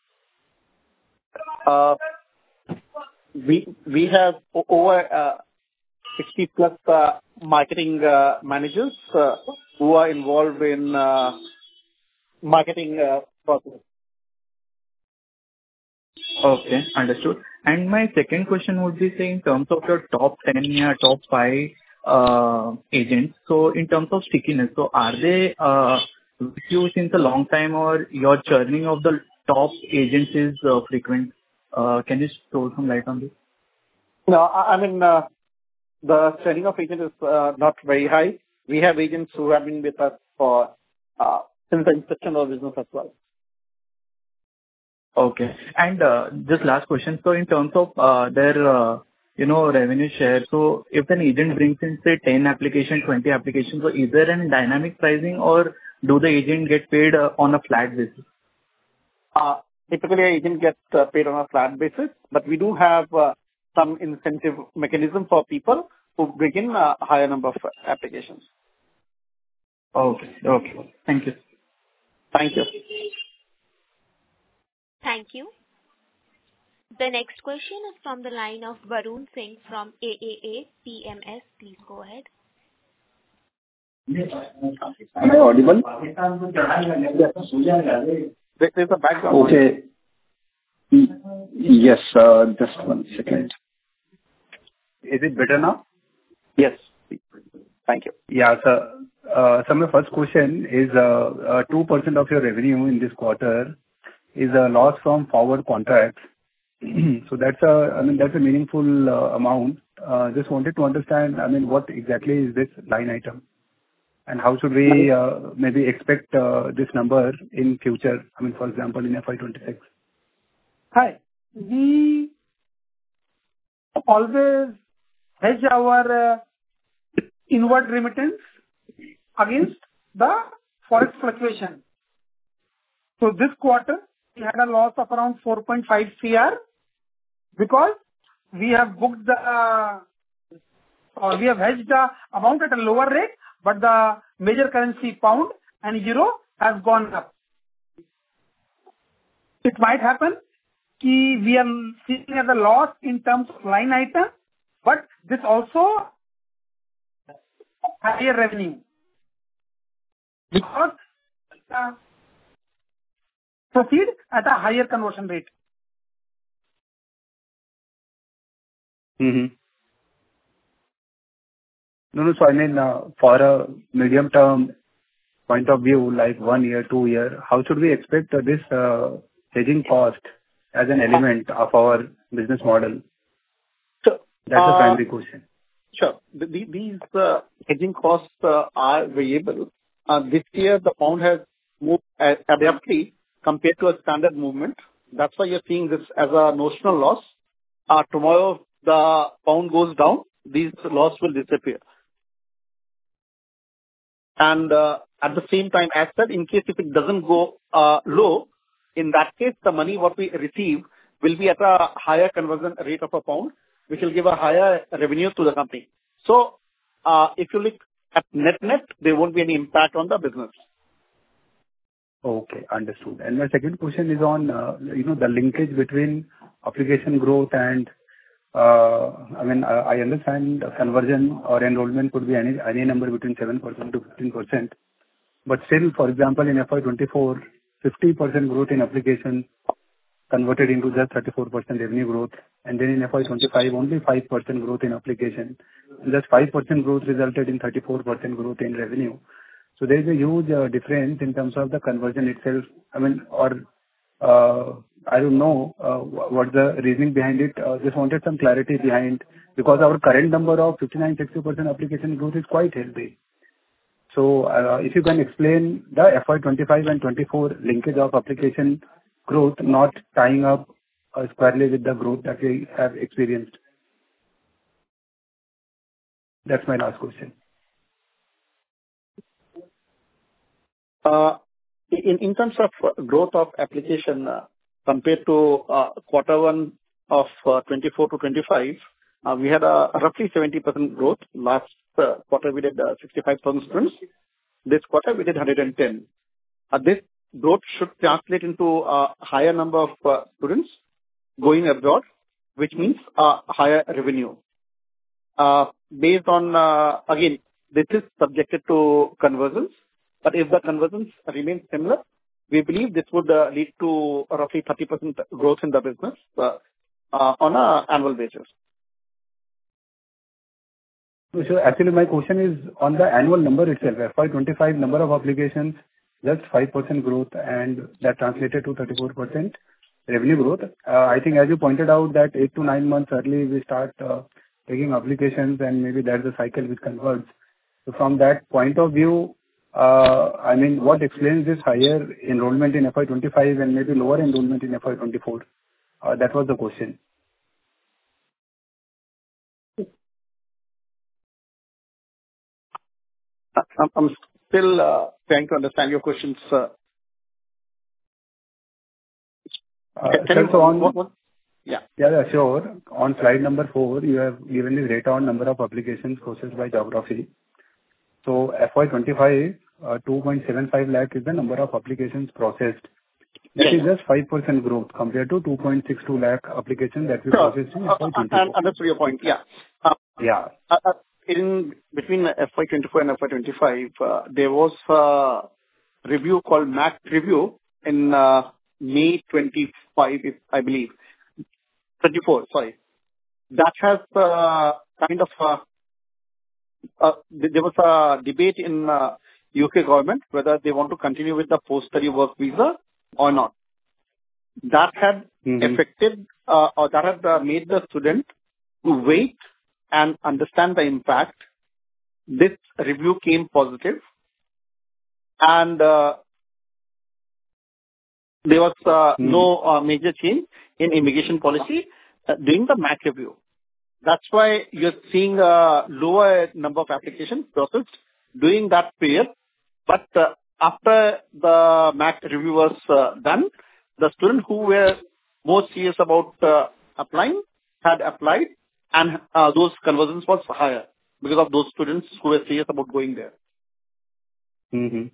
Uh, we we have o- over uh, sixty plus uh, marketing uh, managers uh, who are involved in uh, marketing uh, process. Okay, understood. And my second question would be, say, in terms of your top ten or top five uh, agents, so in terms of stickiness, so are they uh, with you since a long time, or your churning of the top agents is uh, frequent? Uh, Can you throw some light on this? No, I I mean, uh, the training of agents is uh, not very high. We have agents who have been with us for uh, since the inception of business as well. Okay. And uh, just last question. So in terms of uh, their, uh, you know, revenue share, so if an agent brings in, say, ten applications, twenty applications, so is there any dynamic pricing, or do the agent get paid uh, on a flat basis? Uh, Typically, an agent gets uh, paid on a flat basis, but we do have uh, some incentive mechanism for people who bring in a higher number of applications. Okay. Okay. Thank you. Thank you. Thank you. The next question is from the line of Varun Singh from A A A P M S. Please go ahead. Am I audible? There's a background. Okay. Yes, uh, just one second. Is it better now? Yes. Thank you. Yeah, sir. Uh, so my first question is, uh, uh, two percent of your revenue in this quarter is a loss from forward contracts. So that's a, I mean, that's a meaningful uh, amount. Uh, Just wanted to understand, I mean, what exactly is this line item? And how should we uh, maybe expect uh, this number in future? I mean, for example, in F Y twenty-six. Hi. We always hedge our uh, inward remittance against the forex fluctuation. So this quarter, we had a loss of around four point five crore because we have booked the, uh, or we have hedged the amount at a lower rate, but the major currency pound and euro has gone up. It might happen ki we are seeing as a loss in terms of line item, but this also higher revenue because uh, proceed at a higher conversion rate. Mm-hmm. No, no. So I mean, uh, for a medium term point of view, like one year, two year, how should we expect uh, this uh, hedging cost as an element of our business model? So, That's the uh, primary question. Sure. The- the- These uh, hedging costs uh, are variable. Uh, This year, the pound has moved a- abruptly compared to a standard movement. That's why you're seeing this as a notional loss. Uh, Tomorrow, the pound goes down, these loss will disappear. And uh, at the same time, as said, in case if it doesn't go uh, low, in that case, the money what we receive will be at a higher conversion rate of a pound, which will give a higher revenue to the company. So, uh, if you look at net-net, there won't be any impact on the business. Okay, understood. And my second question is on, uh, you know, the linkage between application growth and, uh, I mean, I, I understand conversion or enrollment could be any, any number between seven percent to fifteen percent. But still, for example, in F Y twenty-four, fifty percent growth in application converted into just thirty-four percent revenue growth. And then in F Y twenty-five, only five percent growth in application. And just five percent growth resulted in thirty-four percent growth in revenue. So there is a huge uh, difference in terms of the conversion itself. I mean, or uh, I don't know uh, what the reasoning behind it. Uh, just wanted some clarity behind, because our current number of fifty-nine to sixty percent application growth is quite healthy. So uh, if you can explain the F Y twenty-five and twenty-four linkage of application growth not tying up uh, squarely with the growth that we have experienced. That's my last question. Uh, in, in terms of growth of application uh, compared to uh, quarter one of uh, twenty-four to twenty-five, uh, we had a roughly seventy percent growth. Last uh, quarter we did uh, sixty-five thousand students. This quarter we did one hundred ten. Uh, this growth should translate into a higher number of uh, students going abroad, which means uh, higher revenue. Uh, based on, uh, again, this is subjected to conversions. But if the conversions remain similar, we believe this would uh, lead to roughly thirty percent growth in the business uh, uh, on an annual basis. So actually my question is on the annual number itself. F Y twenty-five number of applications, just five percent growth, and that translated to thirty-four percent revenue growth. Uh, I think as you pointed out that eight to nine months early we start uh, taking applications, and maybe that's the cycle which converts. So from that point of view, Uh, I mean, what explains this higher enrollment in F Y twenty-five and maybe lower enrollment in F Y twenty-four? Uh, that was the question. I'm, I'm still uh, trying to understand your questions. Uh, uh, can, can sir, you, so on, what, what? Yeah. yeah, yeah, sure. On slide number four, you have given this data on number of applications processed by geography. So F Y twenty-five, uh, two point seven five lakh is the number of applications processed. That yeah. is just five percent growth compared to two point six two lakh applications that we sure. processed in F Y twenty-four. Uh, understood your point, yeah. Uh, yeah. Uh, in between F Y twenty-four and F Y twenty-five, uh, there was a review called M A C review in uh, May twenty-five, I believe. twenty-four, sorry. That has uh, kind of uh, Uh, there was a debate in uh, U K government whether they want to continue with the post-study work visa or not. That had mm-hmm. affected uh, or that had uh, made the student to wait and understand the impact. This review came positive, and uh, there was uh, mm-hmm. no uh, major change in immigration policy uh, during the M A C review. That's why you're seeing a lower number of applications processed during that period. But uh, after the M A C review was uh, done, the students who were more serious about uh, applying had applied, and uh, those conversions was higher because of those students who were serious about going there. Mm-hmm.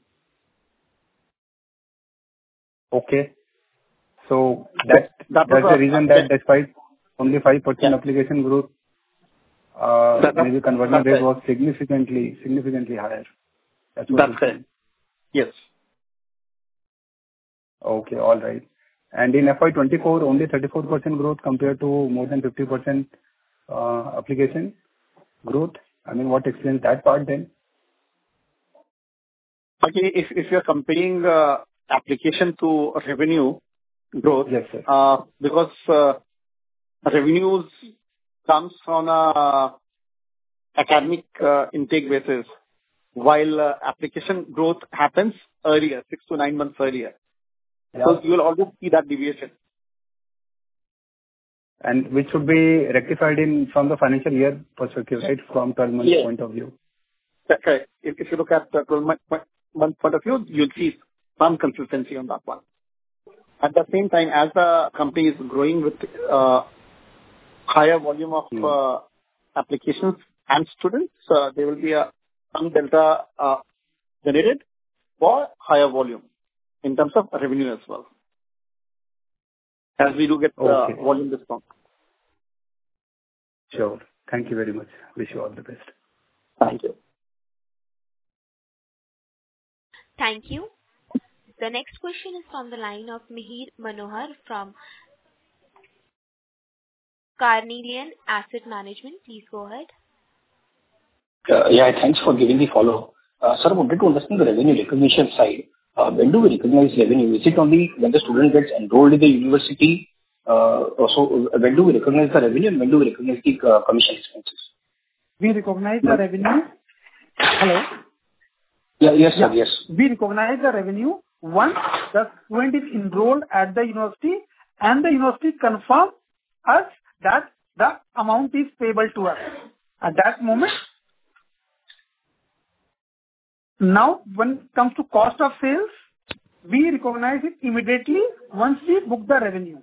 Okay. So that, that that's the reason that despite only five percent yeah. application growth, uh, that, maybe conversion rate was significantly, significantly higher. That's what that's it. Yes. Okay, all right. And in F Y twenty-four, only thirty-four percent growth compared to more than fifty percent uh, application growth. I mean, what explains that part then? Okay, if, if you're comparing uh, application to revenue growth, yes, sir. Uh, because uh, revenues comes on a academic uh, intake basis, while uh, application growth happens earlier, six to nine months earlier. Yeah. So you will always see that deviation. And which should be rectified in from the financial year perspective, right? From twelve months yes. point of view. Okay. If, if you look at the twelve month point of view, you'll see some consistency on that one. At the same time, as the company is growing with uh, higher volume of uh, applications and students, uh, there will be a some delta uh, generated for higher volume in terms of revenue as well, as we do get uh, Okay. volume discount. Sure. Thank you very much. Wish you all the best. Thank you. Thank you. The next question is from the line of Mihir Manohar from Carnelian Asset Management. Please go ahead. Uh, Yeah, thanks for giving the follow. Uh, Sir, I wanted to understand the revenue recognition side. Uh, When do we recognize revenue? Is it only when the student gets enrolled in the university? Uh, Also, uh, when do we recognize the revenue, and when do we recognize the uh, commission expenses? We recognize the revenue. Hello? Yeah. Yes, sir. Yeah. Yes. We recognize the revenue once the student is enrolled at the university and the university confirms us that the amount is payable to us. At that moment, now when it comes to cost of sales, we recognize it immediately once we book the revenue.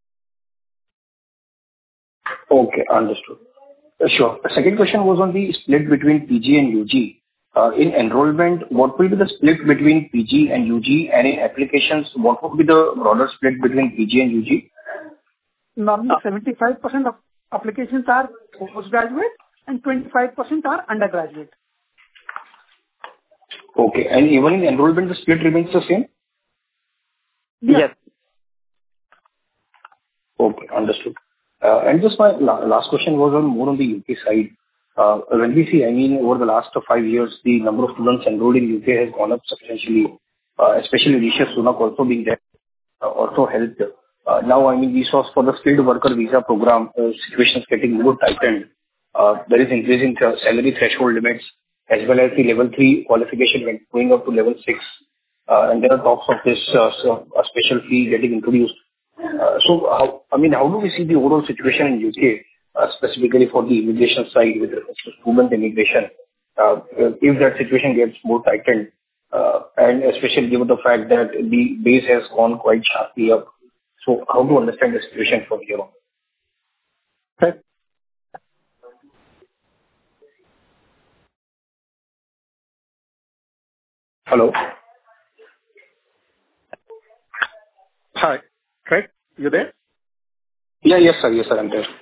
Okay, understood. Uh, Sure. The second question was on the split between P G and U G. Uh, In enrollment, what will be the split between P G and U G? And in applications, what would be the broader split between P G and U G? Normally, seventy-five percent of applications are postgraduate and twenty-five percent are undergraduate. Okay. And even in enrollment, the split remains the same? Yes. Okay, understood. Uh, And just my la- last question was on more on the U K side. Uh, When we see, I mean, over the last five years, the number of students enrolled in U K has gone up substantially, uh, especially Rishi Sunak also being there, uh, also helped. Uh, Now, I mean, we saw for the skilled worker visa program, uh, situations getting more tightened. Uh, There is increasing th- salary threshold limits, as well as the level three qualification went- going up to level six. Uh, And there are talks of this, uh, so a special fee getting introduced. Uh, So, how, I mean, how do we see the overall situation in U K, uh, specifically for the immigration side with regards to student immigration, uh, if that situation gets more tightened, uh, and especially given the fact that the base has gone quite sharply up. So how to understand the situation from here on? Okay. Hello? Hi. Right? You there? Yeah, yes, sir. Yes, sir, I'm there.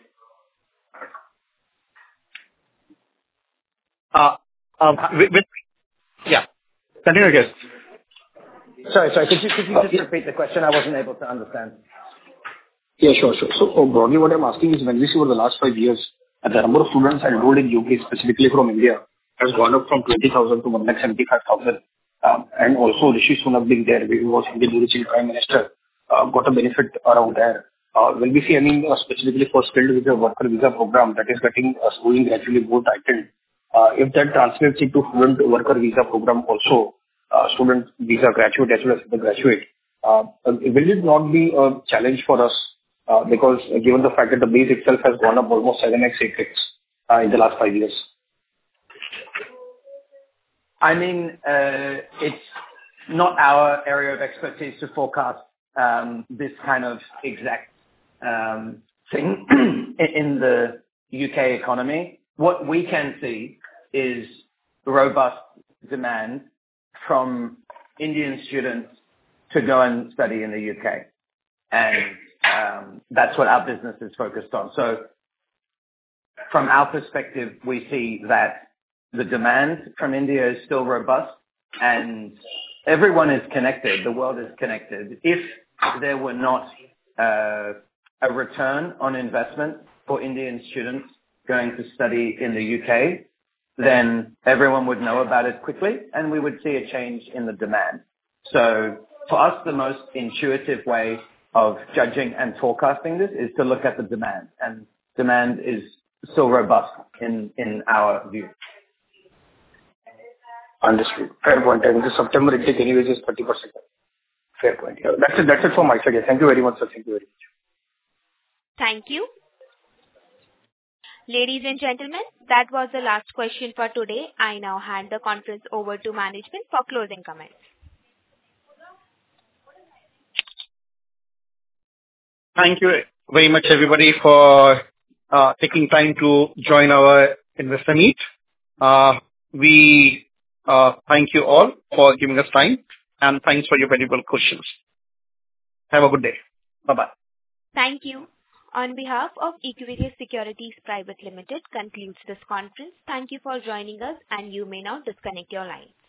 Uh, um, with, with, yeah. Continue, I guess. Sorry, sorry. Could you could you just repeat the question? I wasn't able to understand. Yeah, sure, sure. So uh, broadly, what I'm asking is, when we see over the last five years, uh, the number of students enrolled in U K, specifically from India, has gone up from twenty thousand to one lakh seventy-five thousand. Um, and also Rishi Sunak being there, who was Indian origin Prime Minister, uh, got a benefit around there. Uh, when we see, I mean, uh, specifically for skilled visa worker visa program that is getting uh, going gradually more tightened, uh, if that translates into student worker visa program also, uh, student visa graduate as well as the graduate, uh, uh, will it not be a challenge for us? Uh, because uh, given the fact that the base itself has gone up almost seven x, eight x uh, in the last five years. I mean, uh, it's not our area of expertise to forecast um, this kind of exact um, thing in the U K economy. What we can see is robust demand from Indian students to go and study in the U K. And um, that's what our business is focused on. So from our perspective, we see that the demand from India is still robust and everyone is connected. The world is connected. If there were not uh, a return on investment for Indian students going to study in the U K, then everyone would know about it quickly and we would see a change in the demand. So for us, the most intuitive way of judging and forecasting this is to look at the demand, and demand is still robust in, in our view. Understood. Fair point. And the September intake anyways is thirty percent. Fair point. Yeah. That's it. That's it from my side. Thank you very much, sir. Thank you very much. Thank you. Ladies and gentlemen, that was the last question for today. I now hand the conference over to management for closing comments. thank you very much, everybody, for uh, taking time to join our investor meet. Uh, we uh, thank you all for giving us time, and thanks for your valuable questions. Have a good day. Bye-bye. Thank you. On behalf of Equirus Securities Private Limited, concludes this conference. Thank you for joining us, and you may now disconnect your line.